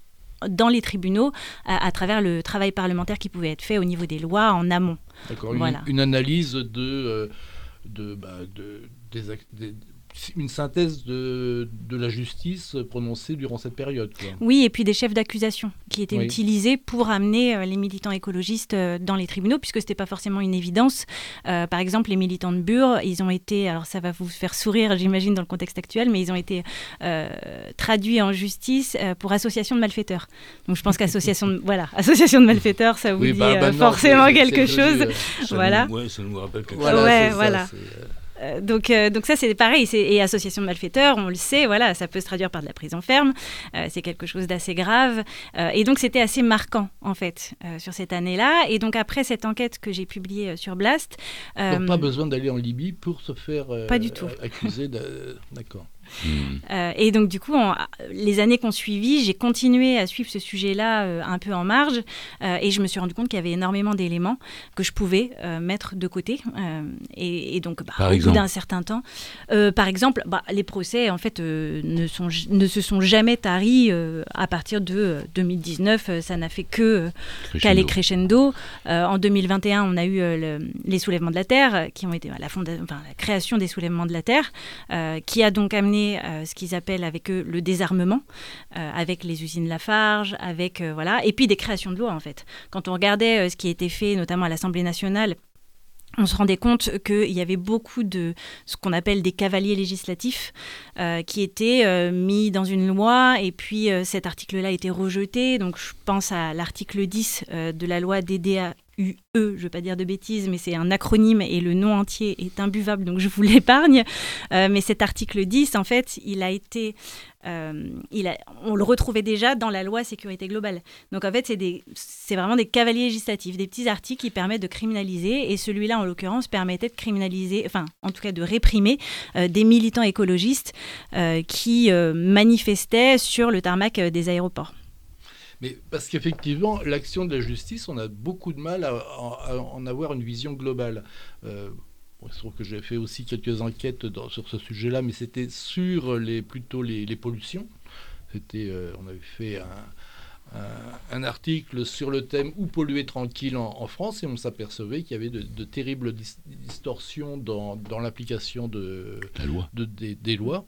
dans les tribunaux à, à travers le travail parlementaire qui pouvait être fait au niveau des lois en amont. D'accord, Voilà. une, une analyse de, euh, de, bah, de des, ac- des- une synthèse de, de la justice prononcée durant cette période, quoi. Oui, et puis des chefs d'accusation qui étaient Oui. utilisés pour amener euh, les militants écologistes euh, dans les tribunaux, puisque ce n'était pas forcément une évidence. Euh, par exemple, les militants de Bure, ils ont été, alors ça va vous faire sourire, j'imagine, dans le contexte actuel, mais ils ont été euh, traduits en justice euh, pour association de malfaiteurs. Donc je pense qu'association de, voilà, association de malfaiteurs, ça vous Oui, dit bah, euh, bah non, forcément c'est- quelque c'est chose. devenu, euh, Ça Voilà. Nous, ouais, ça nous rappelle quelque Voilà, chose. Ouais, c'est ça, voilà. c'est, euh, Euh, donc, euh, donc ça, c'est pareil. C'est, et association de malfaiteurs, on le sait, voilà, ça peut se traduire par de la prison ferme. Euh, c'est quelque chose d'assez grave. Euh, et donc, c'était assez marquant, en fait, euh, sur cette année-là. Et donc, après cette enquête que j'ai publiée euh, sur Blast... euh, Donc pas besoin d'aller en Libye pour se faire euh, Pas du tout. accuser de... D'accord. Hmm. Euh, et donc, du coup, en- les années qu'on suivi, j'ai continué à suivre ce sujet-là euh, un peu en marge. Euh, et je me suis rendu compte qu'il y avait énormément d'éléments que je pouvais euh, mettre de côté. Euh, et, et donc, bah, Par au bout exemple d'un certain temps, euh, par exemple, bah, les procès, en fait, euh, ne, sont, j- ne se sont jamais taris euh, à partir de euh, deux mille dix-neuf. euh, ça n'a fait que euh, qu'aller crescendo. Euh, en deux mille vingt et un, on a eu euh, le- les soulèvements de la Terre, euh, qui ont été bah, la, fonda- enfin, la création des soulèvements de la Terre, euh, qui a donc amené euh, ce qu'ils appellent avec eux le désarmement, euh, avec les usines Lafarge, avec euh, voilà, et puis des créations de lois en fait. Quand on regardait euh, ce qui a été fait, notamment à l'Assemblée nationale, on se rendait compte qu'il y avait beaucoup de ce qu'on appelle des cavaliers législatifs euh, qui étaient euh, mis dans une loi et puis euh, cet article-là a été rejeté. Donc je pense à l'article dix euh, de la loi D D A U E, je ne veux pas dire de bêtises, mais c'est un acronyme et le nom entier est imbuvable, donc je vous l'épargne. Euh, mais cet article dix, en fait, il a été... Euh, il a, on le retrouvait déjà dans la loi sécurité globale. Donc en fait, c'est, des, c'est vraiment des cavaliers législatifs, des petits articles qui permettent de criminaliser. Et celui-là, en l'occurrence, permettait de criminaliser, enfin, en tout cas de réprimer euh, des militants écologistes euh, qui euh, manifestaient sur le tarmac euh, des aéroports. Mais parce qu'effectivement, l'action de la justice, on a beaucoup de mal à, à- à en avoir une vision globale. Euh, bon, il se trouve que j'ai fait aussi quelques enquêtes dans- sur ce sujet-là, mais c'était sur les, plutôt les, les pollutions. C'était, euh, on avait fait un, un- un article sur le thème « Où polluer tranquille en, en France ?» et on s'apercevait qu'il y avait de, de terribles dis- distorsions dans, dans l'application de, La loi. de- des, des lois.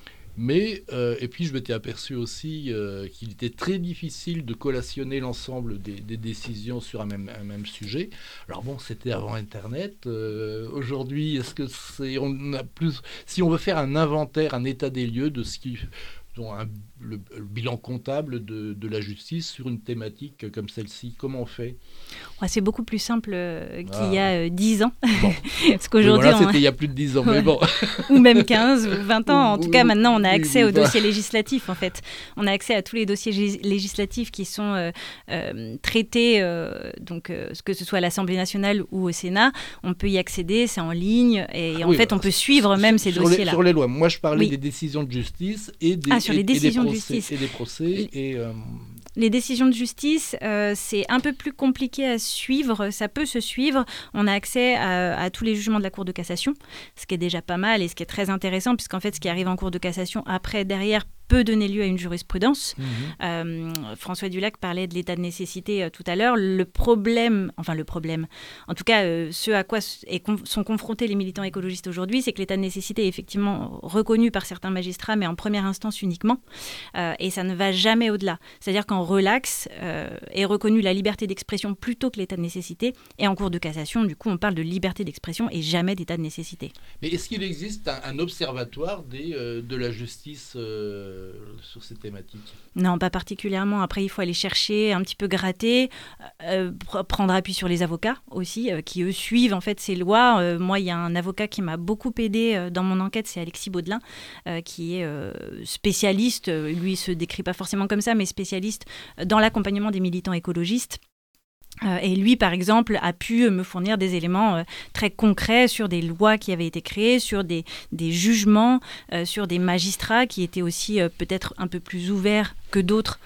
Mais, euh, et puis je m'étais aperçu aussi euh, qu'il était très difficile de collationner l'ensemble des, des décisions sur un même, un même sujet. Alors bon, c'était avant Internet. Euh, aujourd'hui, est-ce que c'est, on a plus, si on veut faire un inventaire, un état des lieux de ce qui, dont un- le, le bilan comptable de, de la justice sur une thématique comme celle-ci, comment on fait? Ouais, c'est beaucoup plus simple euh, qu'il Ah. y a euh, dix ans. Bon. Parce qu'aujourd'hui, Voilà, on- c'était il y a plus de dix ans, mais Ouais. bon. ou même quinze ou vingt ans. En Ou- tout cas, maintenant, on a oui, accès oui, aux bah. dossiers législatifs, en fait. On a accès à tous les dossiers gé- législatifs qui sont euh, euh, traités, euh, donc, euh, que ce soit à l'Assemblée nationale ou au Sénat. On peut y accéder, c'est en ligne. Et en Oui, fait, bah, on peut suivre même ces sur les- dossiers-là. Sur les lois. Moi, je parlais Oui. des décisions de justice et des, Ah, sur les et- et des décisions de procès, justice. Et des procès. Et, euh, Les décisions de justice, euh, c'est un peu plus compliqué à suivre. Ça peut se suivre. On a accès à, à tous les jugements de la Cour de cassation, ce qui est déjà pas mal et ce qui est très intéressant, puisqu'en fait, ce qui arrive en Cour de cassation après, derrière, peut donner lieu à une jurisprudence. Euh, François Dulac parlait de l'état de nécessité euh, tout à l'heure. Le problème, enfin le problème, en tout cas, euh, ce à quoi s- est con- sont confrontés les militants écologistes aujourd'hui, c'est que l'état de nécessité est effectivement reconnu par certains magistrats, mais en première instance uniquement. Euh, et ça ne va jamais au-delà. C'est-à-dire qu'en relax euh, est reconnue la liberté d'expression plutôt que l'état de nécessité. Et en Cour de cassation, du coup, on parle de liberté d'expression et jamais d'état de nécessité. Mais est-ce qu'il existe un, un observatoire des, euh, de la justice euh, sur ces thématiques? Non, pas particulièrement. Après, il faut aller chercher, un petit peu gratter, euh, pr- prendre appui sur les avocats aussi, euh, qui eux suivent en fait ces lois. Euh, moi, il y a un avocat qui m'a beaucoup aidé euh, dans mon enquête, c'est Alexis Baudelin, euh, qui est euh, spécialiste. euh, Lui, il se décrit pas forcément comme ça, mais spécialiste dans l'accompagnement des militants écologistes. Euh, et lui, par exemple, a pu me fournir des éléments euh, très concrets sur des lois qui avaient été créées, sur des, des jugements, euh, sur des magistrats qui étaient aussi euh, peut-être un peu plus ouverts que d'autres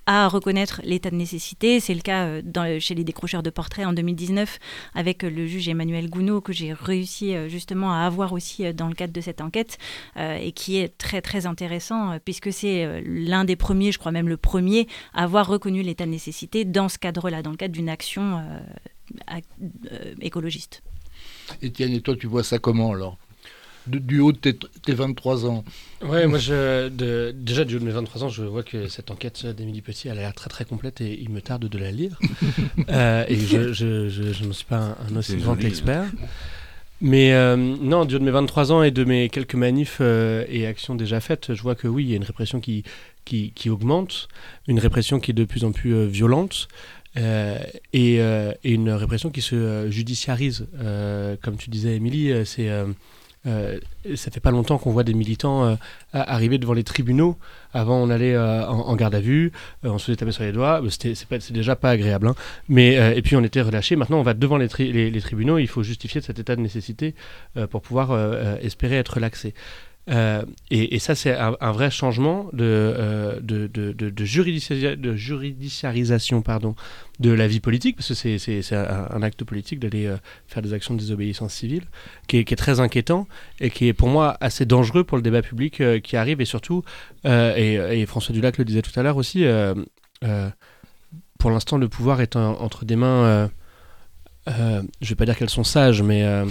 à reconnaître l'état de nécessité. C'est le cas euh, dans, chez les décrocheurs de portraits en deux mille dix-neuf avec euh, le juge Emmanuel Gounod, que j'ai réussi euh, justement à avoir aussi euh, dans le cadre de cette enquête euh, et qui est très très intéressant euh, puisque c'est euh, l'un des premiers, je crois même le premier, à avoir reconnu l'état de nécessité dans ce cadre-là, dans le cadre d'une action euh, à, euh, écologiste. Étienne, et toi, tu vois ça comment alors ? Du, du haut de tes, tes vingt-trois ans. Ouais, moi, je, de, déjà, du haut de mes vingt-trois ans, je vois que cette enquête d'Émilie Petit, elle a l'air très très complète et il me tarde de la lire. euh, et je, je, je, je ne suis pas un, un aussi C'est grand joli, expert. Mais euh, non, du haut de mes vingt-trois ans et de mes quelques manifs euh, et actions déjà faites, je vois que oui, il y a une répression qui, qui, qui augmente, une répression qui est de plus en plus euh, violente. Euh, et, euh, et une répression qui se euh, judiciarise. Euh, comme tu disais, Émilie, euh, c'est... Euh, Euh, ça fait pas longtemps qu'on voit des militants euh, arriver devant les tribunaux. Avant, on allait euh, en, en garde à vue, euh, on se faisait taper sur les doigts. C'était, c'est, pas, c'est déjà pas agréable. Hein. Mais, euh, et puis, on était relâchés. Maintenant, on va devant les, tri- les, les tribunaux. Il faut justifier de cet état de nécessité euh, pour pouvoir euh, espérer être relaxé. Euh, et, et ça, c'est un, un vrai changement de, euh, de, de, de, de, juridicia- de judiciarisation pardon, de la vie politique, parce que c'est, c'est, c'est un, un acte politique d'aller euh, faire des actions de désobéissance civile, qui est, qui est très inquiétant et qui est pour moi assez dangereux pour le débat public euh, qui arrive. Et surtout, euh, et, et François Dulac le disait tout à l'heure aussi, euh, euh, pour l'instant, le pouvoir est en, entre des mains, euh, euh, je ne vais pas dire qu'elles sont sages, mais... Euh,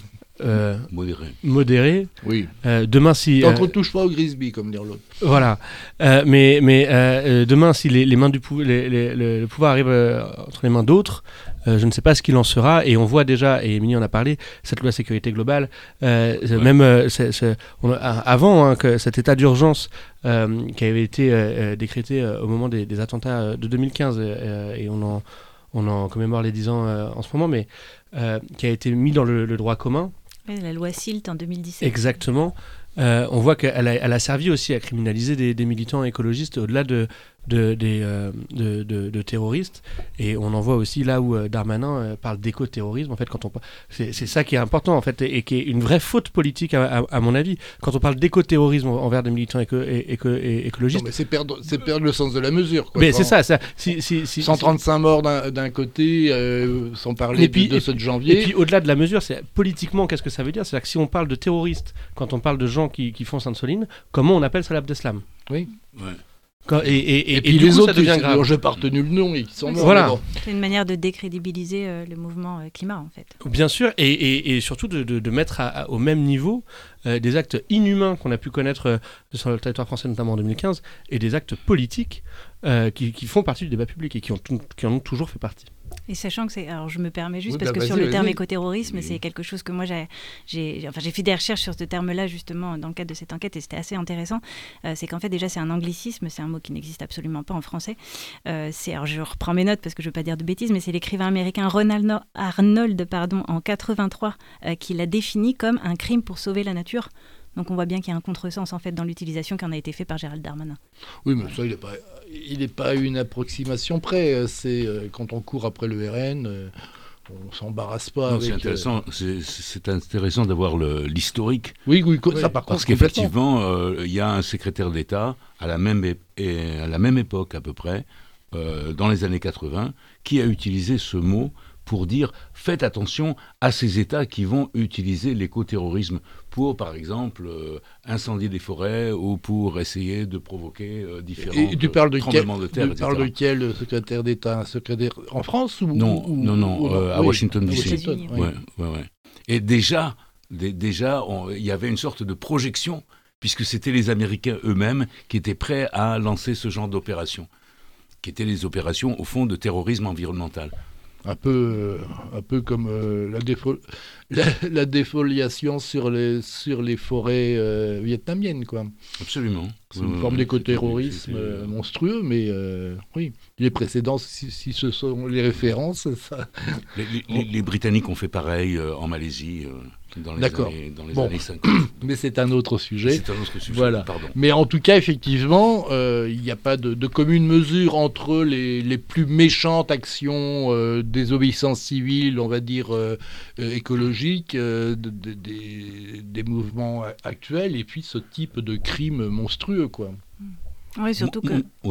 Euh, modéré. modéré. Oui. Euh, demain, si. Donc on euh, ne touche pas au Grisby, comme dire l'autre. Voilà. Euh, mais mais euh, demain, si les, les mains du pou- les, les, le, le pouvoir arrive euh, entre les mains d'autres, euh, je ne sais pas ce qu'il en sera. Et on voit déjà, et Émilie en a parlé, cette loi sécurité globale, euh, ouais. même euh, c'est, c'est, on a, avant hein, que cet état d'urgence euh, qui avait été euh, décrété euh, au moment des, des attentats de deux mille quinze, euh, et on en, on en commémore les dix ans euh, en ce moment, mais euh, qui a été mis dans le, le droit commun. Oui, la loi SILT en deux mille dix-sept. Exactement. Euh, on voit qu'elle a, elle a servi aussi à criminaliser des, des militants écologistes au-delà de, de, des, euh, de, de, de terroristes. Et on en voit aussi là où euh, Darmanin euh, parle d'éco-terrorisme. En fait, quand on, c'est, c'est ça qui est important en fait, et, et qui est une vraie faute politique à, à, à mon avis. Quand on parle d'éco-terrorisme envers des militants éco, éco, écologistes. Non, mais c'est perdre, c'est perdre le sens de la mesure. Quoi. Mais Quand c'est ça. ça si, si, si, cent trente-cinq morts d'un, d'un côté, euh, sans parler puis, du deux janvier. Et puis au-delà de la mesure, c'est politiquement, qu'est-ce que ça veut dire ? C'est-à-dire que si on parle de terroristes, quand on parle de gens qui, qui font Sainte-Soline, comment on appelle Salah Abdeslam ? Oui. Ouais. Quand, et, et, et, et, et puis du les coup, autres, ça devient grave. dont j'ai pas retenu le nom et qui sont morts. Voilà. Bon. C'est une manière de décrédibiliser euh, le mouvement euh, climat, en fait. Bien sûr, et, et, et surtout de, de, de mettre à, à, au même niveau euh, des actes inhumains qu'on a pu connaître euh, sur le territoire français, notamment en deux mille quinze, et des actes politiques euh, qui, qui font partie du débat public et qui, ont, qui en ont toujours fait partie. Et sachant que c'est... Alors, je me permets juste, oui, parce bah, que vas-y, sur le vas-y. terme écoterrorisme, Oui. c'est quelque chose que moi, j'ai, j'ai, enfin, j'ai fait des recherches sur ce terme-là, justement, dans le cadre de cette enquête, et c'était assez intéressant. Euh, c'est qu'en fait, déjà, c'est un anglicisme, c'est un mot qui n'existe absolument pas en français. Euh, c'est, alors, je reprends mes notes, parce que je ne veux pas dire de bêtises, mais c'est l'écrivain américain Ronald no- Arnold pardon, en quatre-vingt-trois, euh, qui l'a défini comme un crime pour sauver la nature. Donc on voit bien qu'il y a un contresens en fait dans l'utilisation qui en a été fait par Gérald Darmanin. Oui, mais ça, il n'est pas, il est pas à une approximation près. C'est euh, quand on court après le R N, euh, on s'embarrasse pas. Non, avec, c'est intéressant, euh... c'est, c'est intéressant d'avoir le, l'historique. Oui, oui, oui, ça par parce contre. qu'effectivement, euh, il y a un secrétaire d'État à la même, é- et à la même époque à peu près, euh, dans les années quatre-vingts, qui a utilisé ce mot pour dire faites attention à ces États qui vont utiliser l'écoterrorisme pour, par exemple, euh, incendier des forêts ou pour essayer de provoquer euh, différents Et tu parles de tremblements quel, de terre, tu parles de quel secrétaire d'État, un secrétaire en France ou Non, ou, non, non, ou, euh, à oui, Washington D C. Washington, oui. Ouais, ouais, ouais. Et déjà, dé- déjà, on- il y avait une sorte de projection, puisque c'était les Américains eux-mêmes qui étaient prêts à lancer ce genre d'opérations, qui étaient les opérations, au fond, de terrorisme environnemental. Un peu, euh, un peu comme euh, la, défo- la, la défoliation sur les, sur les forêts euh, vietnamiennes, quoi. Absolument. C'est une Euh, forme d'écoterrorisme c'était- euh, monstrueux, mais euh, oui. Les précédents, si, si ce sont les références, ça... Les, les- les- les Britanniques ont fait pareil euh, en Malaisie euh, dans les D'accord. années, dans les Bon. années cinquante. mais c'est un autre sujet. C'est un autre sujet. Voilà. Pardon. Mais en tout cas, effectivement, euh, il n'y a pas de, de commune mesure entre les, les plus méchantes actions euh, désobéissance civile, on va dire euh, euh, écologique, euh, de- de- des, des mouvements actuels, et puis ce type de crime monstrueux, quoi. Oui, surtout que... M- m- Oui.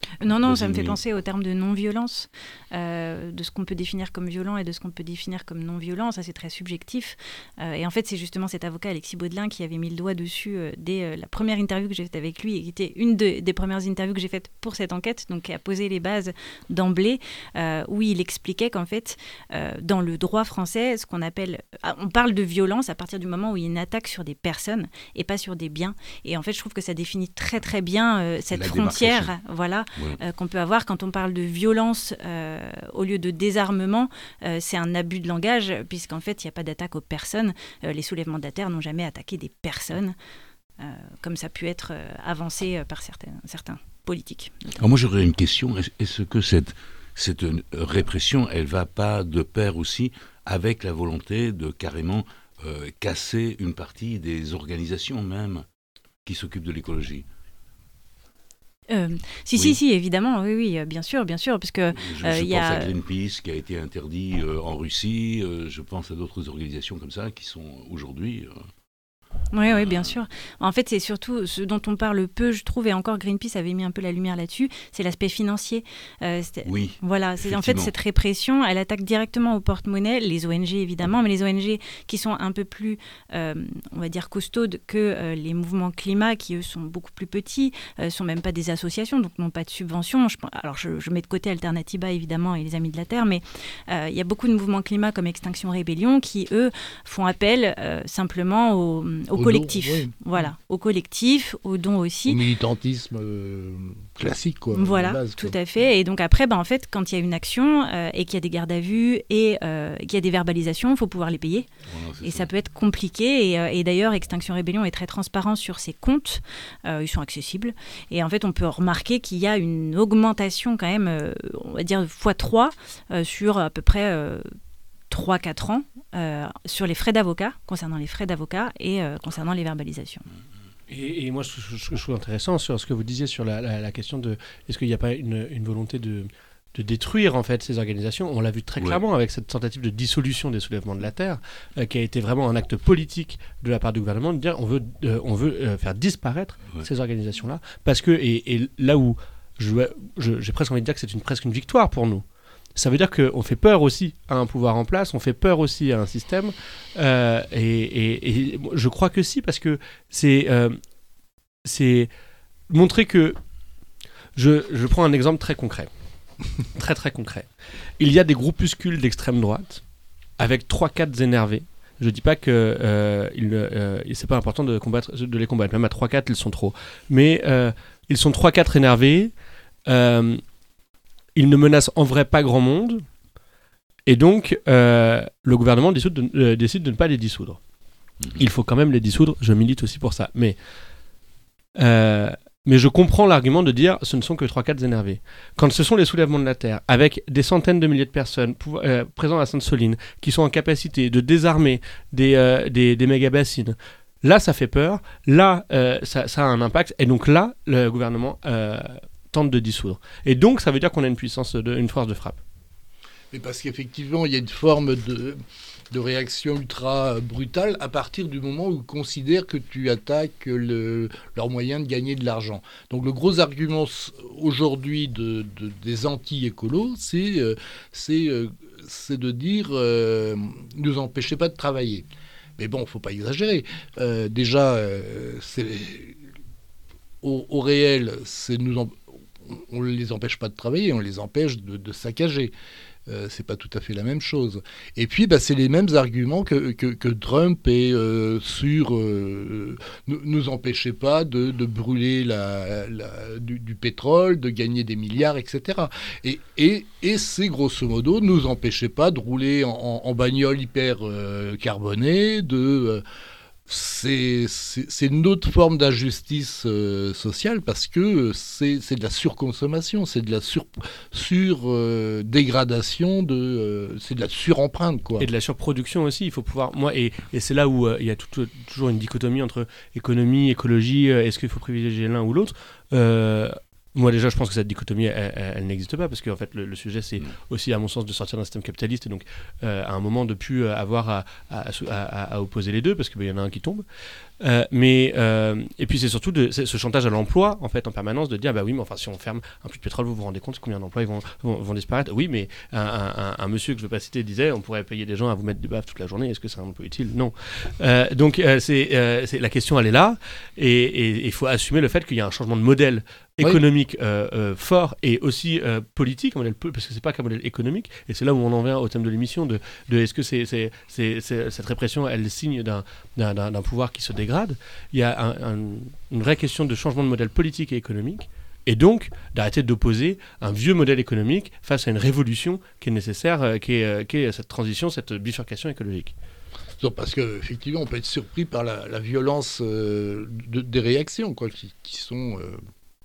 Non, non, ça me fait Vas-y. penser au terme de non-violence, euh, de ce qu'on peut définir comme violent et de ce qu'on peut définir comme non-violent. Ça, c'est très subjectif. Euh, et en fait, c'est justement cet avocat, Alexis Baudelin, qui avait mis le doigt dessus euh, dès euh, la première interview que j'ai faite avec lui et qui était une de- des premières interviews que j'ai faites pour cette enquête, donc qui a posé les bases d'emblée, euh, où il expliquait qu'en fait, euh, dans le droit français, ce qu'on appelle... ah, on parle de violence à partir du moment où il y a une attaque sur des personnes et pas sur des biens. Et en fait, je trouve que ça définit très, très bien euh, cette La frontière, voilà, Ouais. euh, qu'on peut avoir quand on parle de violence euh, au lieu de désarmement. Euh, c'est un abus de langage, puisqu'en fait, il n'y a pas d'attaque aux personnes. Euh, les soulèvements de la terre n'ont jamais attaqué des personnes, euh, comme ça a pu être euh, avancé euh, par certains, certains politiques. Alors moi j'aurais une question, est-ce, est-ce que cette, cette euh, répression, elle va pas de pair aussi avec la volonté de carrément euh, casser une partie des organisations même qui s'occupent de l'écologie? Euh, si, Oui. si, si, évidemment, oui, oui, euh, bien sûr, bien sûr, puisque... Je, je Euh, il y pense a- à Greenpeace qui a été interdit euh, en Russie, euh, je pense à d'autres organisations comme ça qui sont aujourd'hui... euh, Oui, oui, bien sûr. En fait, c'est surtout ce dont on parle peu, je trouve, et encore Greenpeace avait mis un peu la lumière là-dessus, c'est l'aspect financier. Euh, c'était- Oui, Voilà, c'est en fait effectivement. cette répression, elle attaque directement au porte-monnaie, les O N G évidemment, mais les O N G qui sont un peu plus, euh, on va dire, costaudes que euh, les mouvements climat, qui eux sont beaucoup plus petits, euh, sont même pas des associations, donc n'ont pas de subventions. Je, pen- alors je, je mets de côté Alternatiba évidemment et les Amis de la Terre, mais euh, il y a beaucoup de mouvements climat comme Extinction Rébellion qui eux font appel euh, simplement au, au Au collectif. don, oui. Voilà, au collectif, aux dons aussi. Au militantisme euh, classique, quoi. Voilà, de base, tout quoi. à fait. Et donc après, bah, en fait, quand il y a une action euh, et qu'il y a des gardes à vue et euh, qu'il y a des verbalisations, il faut pouvoir les payer. voilà, c'est Et ça peut être compliqué. Et, euh, et d'ailleurs, Extinction Rébellion est très transparent sur ses comptes. Euh, ils sont accessibles. Et en fait, on peut remarquer qu'il y a une augmentation quand même, euh, on va dire fois trois, euh, sur à peu près euh, trois quatre ans, euh, sur les frais d'avocat, concernant les frais d'avocat et euh, concernant les verbalisations. Et, et moi, ce que je, je trouve intéressant sur ce que vous disiez sur la, la- la question de est-ce qu'il n'y a pas une, une volonté de, de détruire en fait ces organisations. On l'a vu très Ouais. clairement avec cette tentative de dissolution des soulèvements de la terre, euh, qui a été vraiment un acte politique de la part du gouvernement de dire on veut, euh, on veut euh, faire disparaître Ouais. ces organisations-là, parce que et, et là où je, je- j'ai presque envie de dire que c'est une, presque une victoire pour nous. Ça veut dire qu'on fait peur aussi à un pouvoir en place, on fait peur aussi à un système. Euh, et, et- et je crois que si, parce que c'est, euh, c'est montrer que... Je, je prends un exemple très concret. très très concret. Il y a des groupuscules d'extrême droite avec trois quatre énervés. Je dis pas que euh, il, euh, c'est pas important de, combattre, de les combattre. Même à trois quatre, ils sont trop. Mais euh, ils sont trois quatre énervés. Euh, ils ne menacent en vrai pas grand monde. Et donc, euh, le gouvernement décide de, euh, décide de ne pas les dissoudre. Il faut quand même les dissoudre. Je milite aussi pour ça. Mais, euh, mais je comprends l'argument de dire ce ne sont que trois quatre énervés. Quand ce sont les soulèvements de la terre, avec des centaines de milliers de personnes pouvo- euh, présentes à Sainte-Soline, qui sont en capacité de désarmer des, euh, des, des méga-bassines, là, ça fait peur. Là, euh, ça, ça a un impact. Et donc là, le gouvernement euh, tente de dissoudre. Et donc, ça veut dire qu'on a une puissance, de, une force de frappe. Mais parce qu'effectivement, il y a une forme de, de réaction ultra brutale à partir du moment où ils considèrent que tu attaques le, leur moyen de gagner de l'argent. Donc le gros argument s- aujourd'hui de, de- des anti-écolos, c'est euh, c'est, euh, c'est de dire euh, ne nous empêchez pas de travailler. Mais bon, il ne faut pas exagérer. Euh, déjà, euh, c'est, au, au réel, c'est nous en- on ne les empêche pas de travailler, on les empêche de, de saccager. Euh, c'est pas tout à fait la même chose. Et puis, bah, c'est les mêmes arguments que, que, que Trump est euh, sur euh, ne nous empêchez pas de, de brûler la, la- du, du pétrole, de gagner des milliards, et cetera. Et, et, et c'est grosso modo, ne nous empêchez pas de rouler en, en- en bagnole hyper euh, carbonée, de... euh, c'est c'est- c'est une autre forme d'injustice euh, sociale parce que c'est c'est de la surconsommation, c'est de la sur, sur euh, dégradation, de, euh, c'est de la surempreinte, quoi. Et de la surproduction aussi, il faut pouvoir... Moi, et, et c'est là où euh, il y a tout- toujours une dichotomie entre économie, écologie, euh, est-ce qu'il faut privilégier l'un ou l'autre. Euh, Moi déjà, je pense que cette dichotomie, elle, elle, elle n'existe pas, parce que en fait, le, le sujet, c'est Mm. aussi, à mon sens, de sortir d'un système capitaliste, et donc euh, à un moment de plus avoir à, à, à, à opposer les deux, parce qu'il bah, y en a un qui tombe. Euh, mais euh, et puis c'est surtout de, c'est ce chantage à l'emploi en fait en permanence, de dire bah oui mais enfin si on ferme un puits de pétrole, vous vous rendez compte combien d'emplois ils vont, vont, vont disparaître. Oui, mais un, un, un monsieur que je ne veux pas citer disait on pourrait payer des gens à vous mettre des baffes toute la journée, est-ce que c'est un emploi utile? Non. Euh, donc euh, c'est, euh, c'est, la question elle est là, et il faut assumer le fait qu'il y a un changement de modèle économique oui. euh, euh, fort, et aussi euh, politique, un modèle, parce que c'est pas qu'un modèle économique, et c'est là où on en vient au thème de l'émission, de, de est-ce que c'est, c'est, c'est, c'est, cette répression elle signe d'un, d'un, d'un, d'un pouvoir qui se dégrade. Il y a un, un, une vraie question de changement de modèle politique et économique, et donc d'arrêter d'opposer un vieux modèle économique face à une révolution qui est nécessaire, euh, qui, est, euh, qui est cette transition, cette bifurcation écologique. Non, parce qu'effectivement, on peut être surpris par la, la violence euh, de, des réactions, quoi, qui, qui sont euh,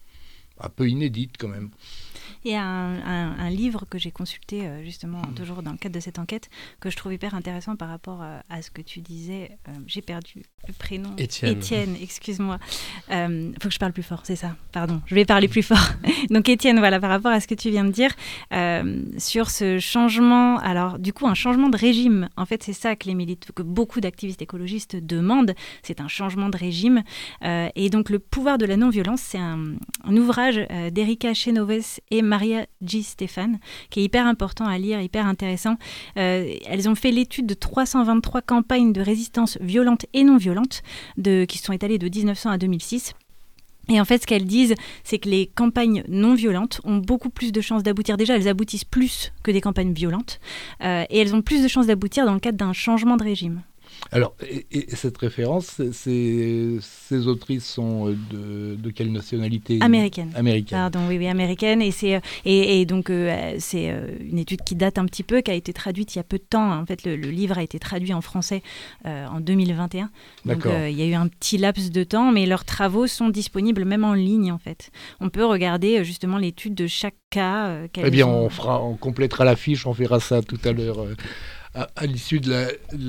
un peu inédites quand même. Il y a un, un, un livre que j'ai consulté euh, justement toujours dans le cadre de cette enquête, que je trouve hyper intéressant par rapport à, à ce que tu disais. Euh, j'ai perdu le prénom. Étienne. Étienne, excuse-moi. Il euh, faut que je parle plus fort, c'est ça. Pardon, je vais parler plus fort. Donc Étienne, voilà, par rapport à ce que tu viens de dire, euh, sur ce changement, alors du coup un changement de régime. En fait, c'est ça que les militants, que beaucoup d'activistes écologistes demandent, c'est un changement de régime. Euh, et donc le pouvoir de la non-violence, c'est un, un ouvrage euh, d'Erika Chénoves et Maria G. Stéphane, qui est hyper important à lire, hyper intéressant. Euh, elles ont fait l'étude de trois cent vingt-trois campagnes de résistance violentes et non violentes de, qui sont étalées de dix-neuf cents à deux mille six. Et en fait, ce qu'elles disent, c'est que les campagnes non violentes ont beaucoup plus de chances d'aboutir. Déjà, elles aboutissent plus que des campagnes violentes. Euh, et elles ont plus de chances d'aboutir dans le cadre d'un changement de régime. Alors, et, et cette référence, c'est, ces autrices sont de, de quelle nationalité? Américaine. Américaine. Pardon, oui, oui, américaine. Et, c'est, et, et donc, euh, c'est une étude qui date un petit peu, qui a été traduite il y a peu de temps. En fait, le, le livre a été traduit en français euh, en deux mille vingt et un. Donc, euh, il y a eu un petit laps de temps, mais leurs travaux sont disponibles même en ligne, en fait. On peut regarder justement l'étude de chaque cas. Euh, eh bien, ont... on, fera, on complétera la fiche, on verra ça tout à l'heure. Euh... À, à l'issue de, la,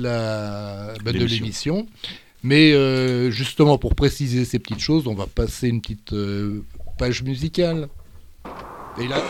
la, bah, de l'émission. Mais euh, justement, pour préciser ces petites choses, on va passer une petite euh, page musicale. Et là...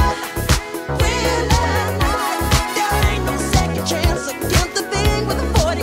Chance against the being with a voice.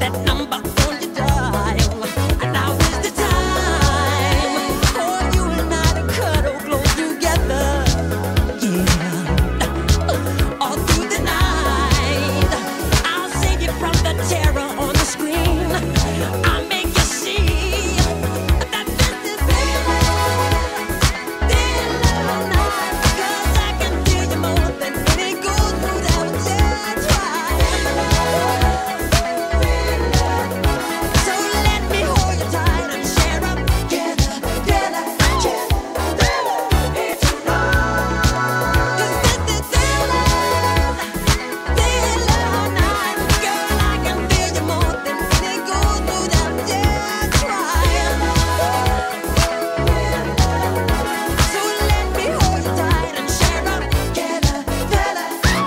that number on your dial. And now is the time for you and I to cuddle close together. Yeah. All through the night, I'll save you from the terror on the screen. I'll make you see that this is real love, real love night. 'Cause I can feel you more than any goes through that dead try. So let me hold you tight and share up together, together, together. It's love. 'Cause this is real love, real love night. Girl, I can feel you more than any goes through that dead try. So let me hold you tight and share up together, together.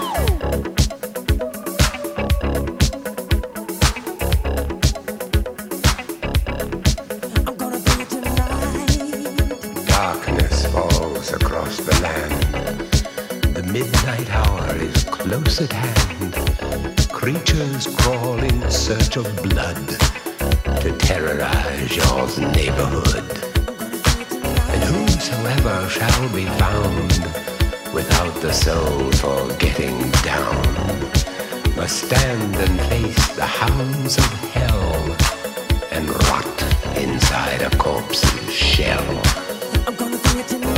I'm gonna do it tonight. Darkness falls across the land. The midnight hour is close at hand. Creatures crawl in search of blood to terrorize your neighborhood. And whosoever shall be found without the soul for getting down must stand and face the hounds of hell and rot inside a corpse's shell. I'm gonna do it tonight.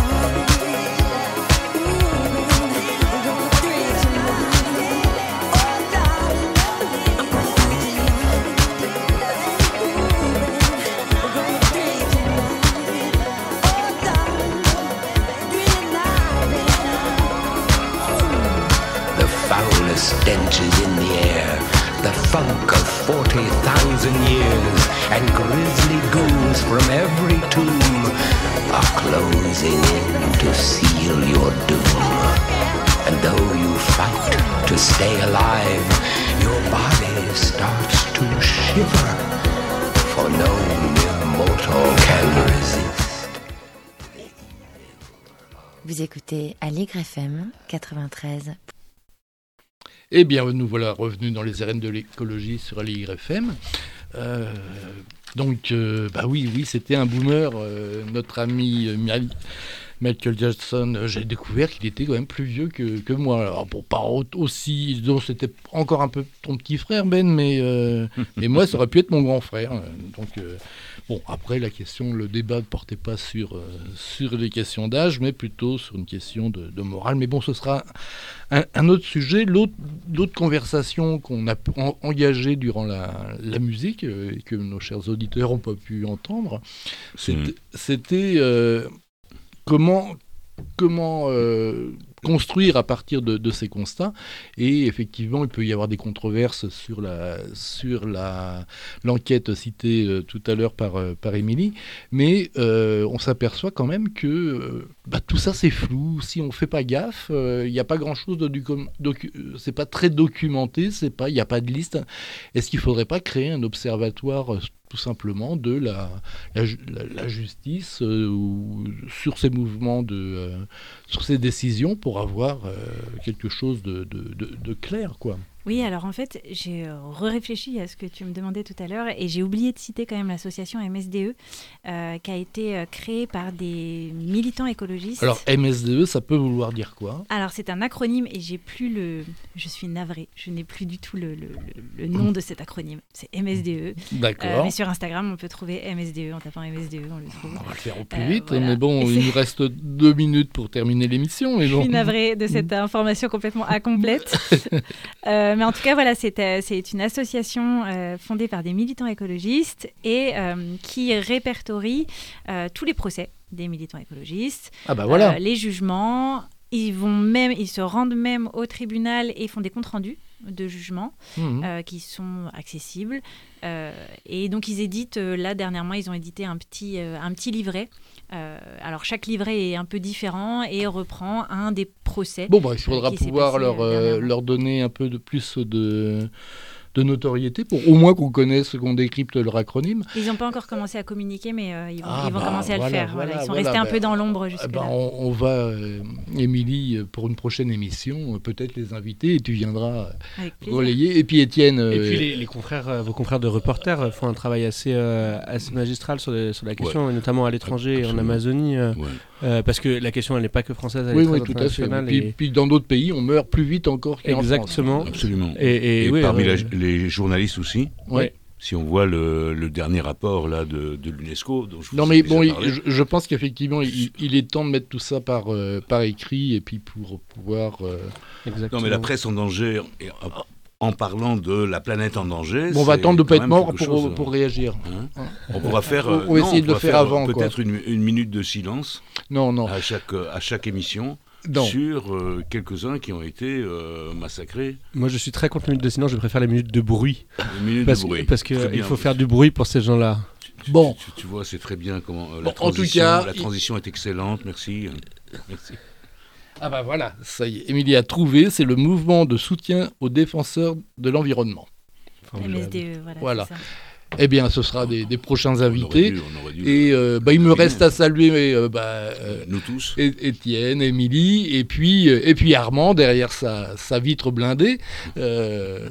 I'm gonna do it tonight. Oh, darling, I'm gonna do it tonight. I'm gonna do it tonight. Oh, darling, do it tonight. The foulest stench is in the air, the funk of forty thousand years, and grisly ghouls from every tomb are closing in to seal your doom. And though you fight to stay alive, your body starts to shiver, for no mere mortal can resist. Vous écoutez Aligre F M quatre-vingt-treize. Eh bien, nous voilà revenus dans les arènes de l'écologie sur Aligre F M. Euh, donc, euh, bah oui, oui, c'était un boomer, euh, notre ami euh, Mi- Michael Jackson. euh, J'ai découvert qu'il était quand même plus vieux que, que moi. Alors, bon, pas au- aussi, donc c'était encore un peu ton petit frère, Ben, mais, euh, mais moi, ça aurait pu être mon grand frère. euh, Donc, euh, bon, après, la question, le débat ne portait pas sur, euh, sur les questions d'âge, mais plutôt sur une question de, de morale. Mais bon, ce sera un, un autre sujet. L'autre, l'autre conversation qu'on a en- engagée durant la, la musique, euh, et que nos chers auditeurs n'ont pas pu entendre, c'était, Mm. c'était, euh, comment, comment euh, construire à partir de, de ces constats. Et effectivement, il peut y avoir des controverses sur, la, sur la, l'enquête citée euh, tout à l'heure par, euh, par Émilie, mais euh, on s'aperçoit quand même que euh, bah, tout ça c'est flou. Si on ne fait pas gaffe, il n'y a pas grand-chose de docu- docu- euh, c'est pas très documenté, c'est pas, il n'y a pas de liste. Est-ce qu'il ne faudrait pas créer un observatoire euh, tout simplement de la, la, ju- la- la justice euh, ou sur ces mouvements, de, euh, sur ces décisions, pour avoir euh, quelque chose de, de, de, de clair, quoi. Oui, alors en fait, j'ai euh, réfléchi à ce que tu me demandais tout à l'heure et j'ai oublié de citer quand même l'association M S D E euh, qui a été euh, créée par des militants écologistes. Alors M S D E, ça peut vouloir dire quoi? Alors c'est un acronyme et j'ai plus le... Je suis navrée, je n'ai plus du tout le, le, le- le nom de cet acronyme. C'est M S D E. D'accord. Euh, mais sur Instagram, on peut trouver M S D E en tapant M S D E, on le trouve. On va le faire au plus Euh, vite, voilà. mais bon, Et il c'est- nous reste deux minutes pour terminer l'émission. Mais Je bon. suis navrée de cette information complètement incomplète. Euh, mais en tout cas, voilà, c'est, euh, c'est une association euh, fondée par des militants écologistes et euh, qui répertorie euh, tous les procès des militants écologistes, Ah bah voilà. euh, les jugements. Ils, vont même, ils se rendent même au tribunal et font des comptes rendus de jugement Mhm. euh, qui sont accessibles. Euh, et donc, ils éditent, euh, là, dernièrement, ils ont édité un petit, euh, un petit livret. Euh, alors, chaque livret est un peu différent et reprend un des procès. Bon, bah, il faudra qui s'est pouvoir passé, leur, euh, euh, dernièrement. leur donner un peu de plus de, de notoriété pour au moins qu'on connaisse, qu'on décrypte leur acronyme. Ils n'ont pas encore commencé à communiquer, mais euh, ils vont, Ah ils vont bah, commencer à voilà, le faire. voilà, Voilà. Ils sont voilà, restés un bah, peu dans l'ombre Eh jusque-là. ben, on, on va, euh, Émilie, pour une prochaine émission, euh, peut-être les inviter et tu viendras Avec plaisir. relayer. Et puis Étienne. Et euh, puis les, les confrères, euh, vos confrères de reporters euh, font un travail assez, euh, assez magistral sur, les- sur la question, et notamment à l'étranger et en Absolument. Amazonie, euh, Ouais. euh, parce que la question elle n'est pas que française, elle oui, est oui, très tout à fait. internationale. Puis, et- puis dans d'autres pays, on meurt plus vite encore qu'en France. Exactement. Absolument. Et, et, Et oui, parmi euh, la- les journalistes aussi, Ouais. si on voit le, le dernier rapport là, de, de l'UNESCO, dont je vous Non ai mais déjà bon, il- parlé, je, je pense qu'effectivement, il, il est temps de mettre tout ça par, euh, par écrit et puis pour pouvoir... euh, exactement. non mais la presse en danger, et en, en parlant de la planète en danger, Bon, on va c'est attendre de quand pas être même mort quelque pour, chose, pour réagir. hein. On pourra faire, On- euh, on va non, essayer de le pourra faire avant, quoi. peut-être une, une minute de silence Non, non, à chaque, à chaque émission non. sur euh, quelques-uns qui ont été euh, massacrés. Moi je suis très contre les minutes de silence, je préfère les minutes de bruit. Une minute Parce, de bruit. parce Très qu'il bien. faut faire du bruit pour ces gens-là. Tu- Bon. tu, tu vois, c'est très bien comment euh, Bon, la en tout transition, cas, la il- transition est excellente. Merci. Merci. Ah bah voilà, ça y est, Émilie a trouvé, c'est le mouvement de soutien aux défenseurs de l'environnement. M S D E, voilà. Voilà. c'est ça. Eh bien, ce sera des, des prochains On aurait invités. dû- on aurait dû, Et euh, bah, il me deviner. reste à saluer euh, bah, euh, nous tous. É- Étienne, Émilie, et puis, euh, et puis Armand derrière sa, sa vitre blindée. Euh,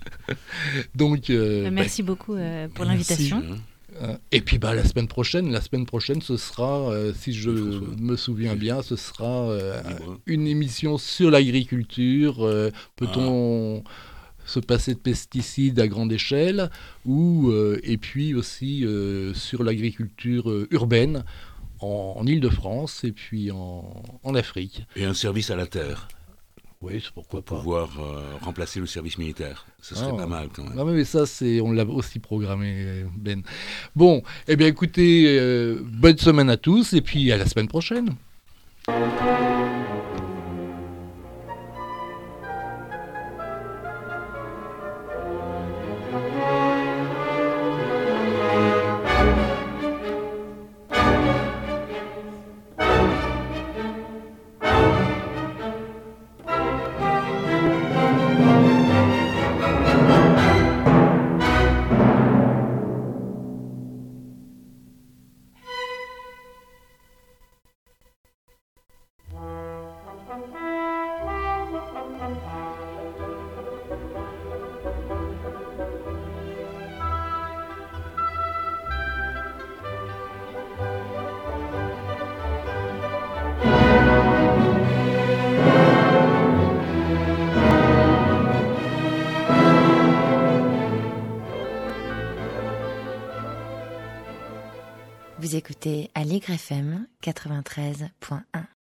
donc, euh, Euh, Merci beaucoup euh, pour Merci, l'invitation. hein. bah, euh, et puis bah, la semaine prochaine, la semaine prochaine, ce sera, euh, si je François. me souviens bien, ce sera euh, Dis-moi. une émission sur l'agriculture. Euh, Peut-on se passer de pesticides à grande échelle ou euh, et puis aussi euh, sur l'agriculture euh, urbaine en, en Île-de-France et puis en, en Afrique. Et un service à la terre Oui, c'est pourquoi pour pas. pouvoir euh, remplacer le service militaire. Ce serait Ah. pas mal quand même. Non mais ça c'est on l'a aussi programmé, Ben. Bon, eh bien écoutez, euh, bonne semaine à tous et puis à la semaine prochaine. Vous écoutez Allegre F M quatre-vingt-treize point un.